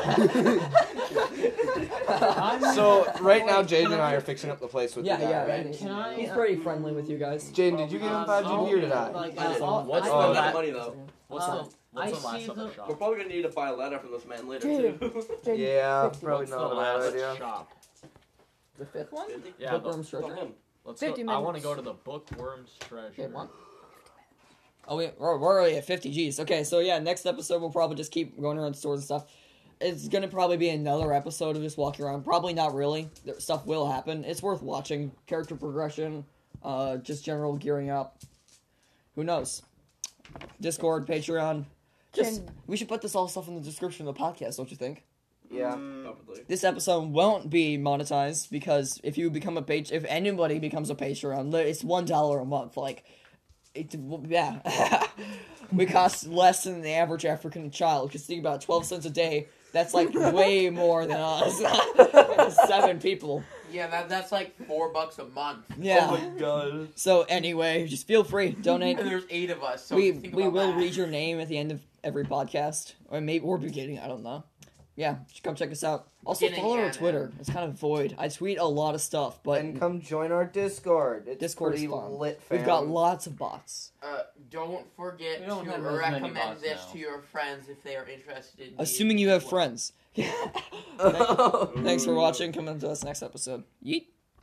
Speaker 2: So right now, Jaden and I are fixing up the place with
Speaker 1: yeah,
Speaker 2: the guy,
Speaker 1: yeah.
Speaker 2: right?
Speaker 1: and
Speaker 10: Can I-
Speaker 1: He's pretty friendly with you guys.
Speaker 2: Jaden, did you give him five G P or did I?
Speaker 10: Like,
Speaker 5: I did.
Speaker 10: uh,
Speaker 6: What's
Speaker 10: I-
Speaker 6: the
Speaker 5: Oh,
Speaker 6: la-
Speaker 5: that money though.
Speaker 6: What's
Speaker 10: Uh,
Speaker 6: the what's
Speaker 10: I
Speaker 6: the last
Speaker 10: see
Speaker 6: of the
Speaker 10: the-
Speaker 6: shop?
Speaker 5: We're probably gonna need to buy a letter from this man later
Speaker 1: Dude.
Speaker 5: too.
Speaker 2: Yeah, probably
Speaker 6: What's
Speaker 2: not
Speaker 6: the
Speaker 2: a bad
Speaker 6: last
Speaker 2: idea.
Speaker 6: shop?
Speaker 1: The fifth one?
Speaker 6: Yeah,
Speaker 1: Bookworm's
Speaker 6: the,
Speaker 1: Treasure.
Speaker 6: let's go.
Speaker 3: fifty
Speaker 6: I want to
Speaker 3: minutes.
Speaker 6: go to the Bookworm's Treasure.
Speaker 1: Okay, one. Oh, wait, we're, we're already at fifty G's. Okay, so yeah, next episode we'll probably just keep going around stores and stuff. It's gonna probably be another episode of just walking around. Probably not really. There, stuff will happen. It's worth watching. Character progression, uh, just general gearing up. Who knows? Discord, Patreon. Just
Speaker 3: Can-
Speaker 1: we should put this all stuff in the description of the podcast, don't you think?
Speaker 2: Yeah.
Speaker 5: Probably.
Speaker 1: This episode won't be monetized because if you become a page, if anybody becomes a Patreon, it's one dollar a month. Like, it, yeah, we cost less than the average African child. Because think about it, twelve cents a day. That's like way more than us. Seven people.
Speaker 7: Yeah, that that's like four bucks a month.
Speaker 1: Yeah.
Speaker 2: Oh my god.
Speaker 1: So anyway, just feel free, donate.
Speaker 7: And there's eight of us, so
Speaker 1: we
Speaker 7: think
Speaker 1: we
Speaker 7: about
Speaker 1: will
Speaker 7: that.
Speaker 1: read your name at the end of every podcast, or maybe or beginning. I don't know. Yeah, just come check us out. Also
Speaker 7: Beginning
Speaker 1: follow our
Speaker 7: and
Speaker 1: Twitter.
Speaker 7: end.
Speaker 1: It's kind of void. I tweet a lot of stuff, but
Speaker 2: And come join our Discord. It's
Speaker 1: Discord is
Speaker 2: pretty
Speaker 1: fun.
Speaker 2: lit, fam.
Speaker 1: we've got lots of bots.
Speaker 7: Uh, don't forget
Speaker 10: We don't
Speaker 7: to
Speaker 10: have as many
Speaker 7: recommend
Speaker 10: bots
Speaker 7: this
Speaker 10: now.
Speaker 7: to your friends if they are interested. in
Speaker 1: Assuming
Speaker 7: D and D
Speaker 1: you have
Speaker 7: as well.
Speaker 1: friends. Thanks for watching. Come on to us next episode. Yeet.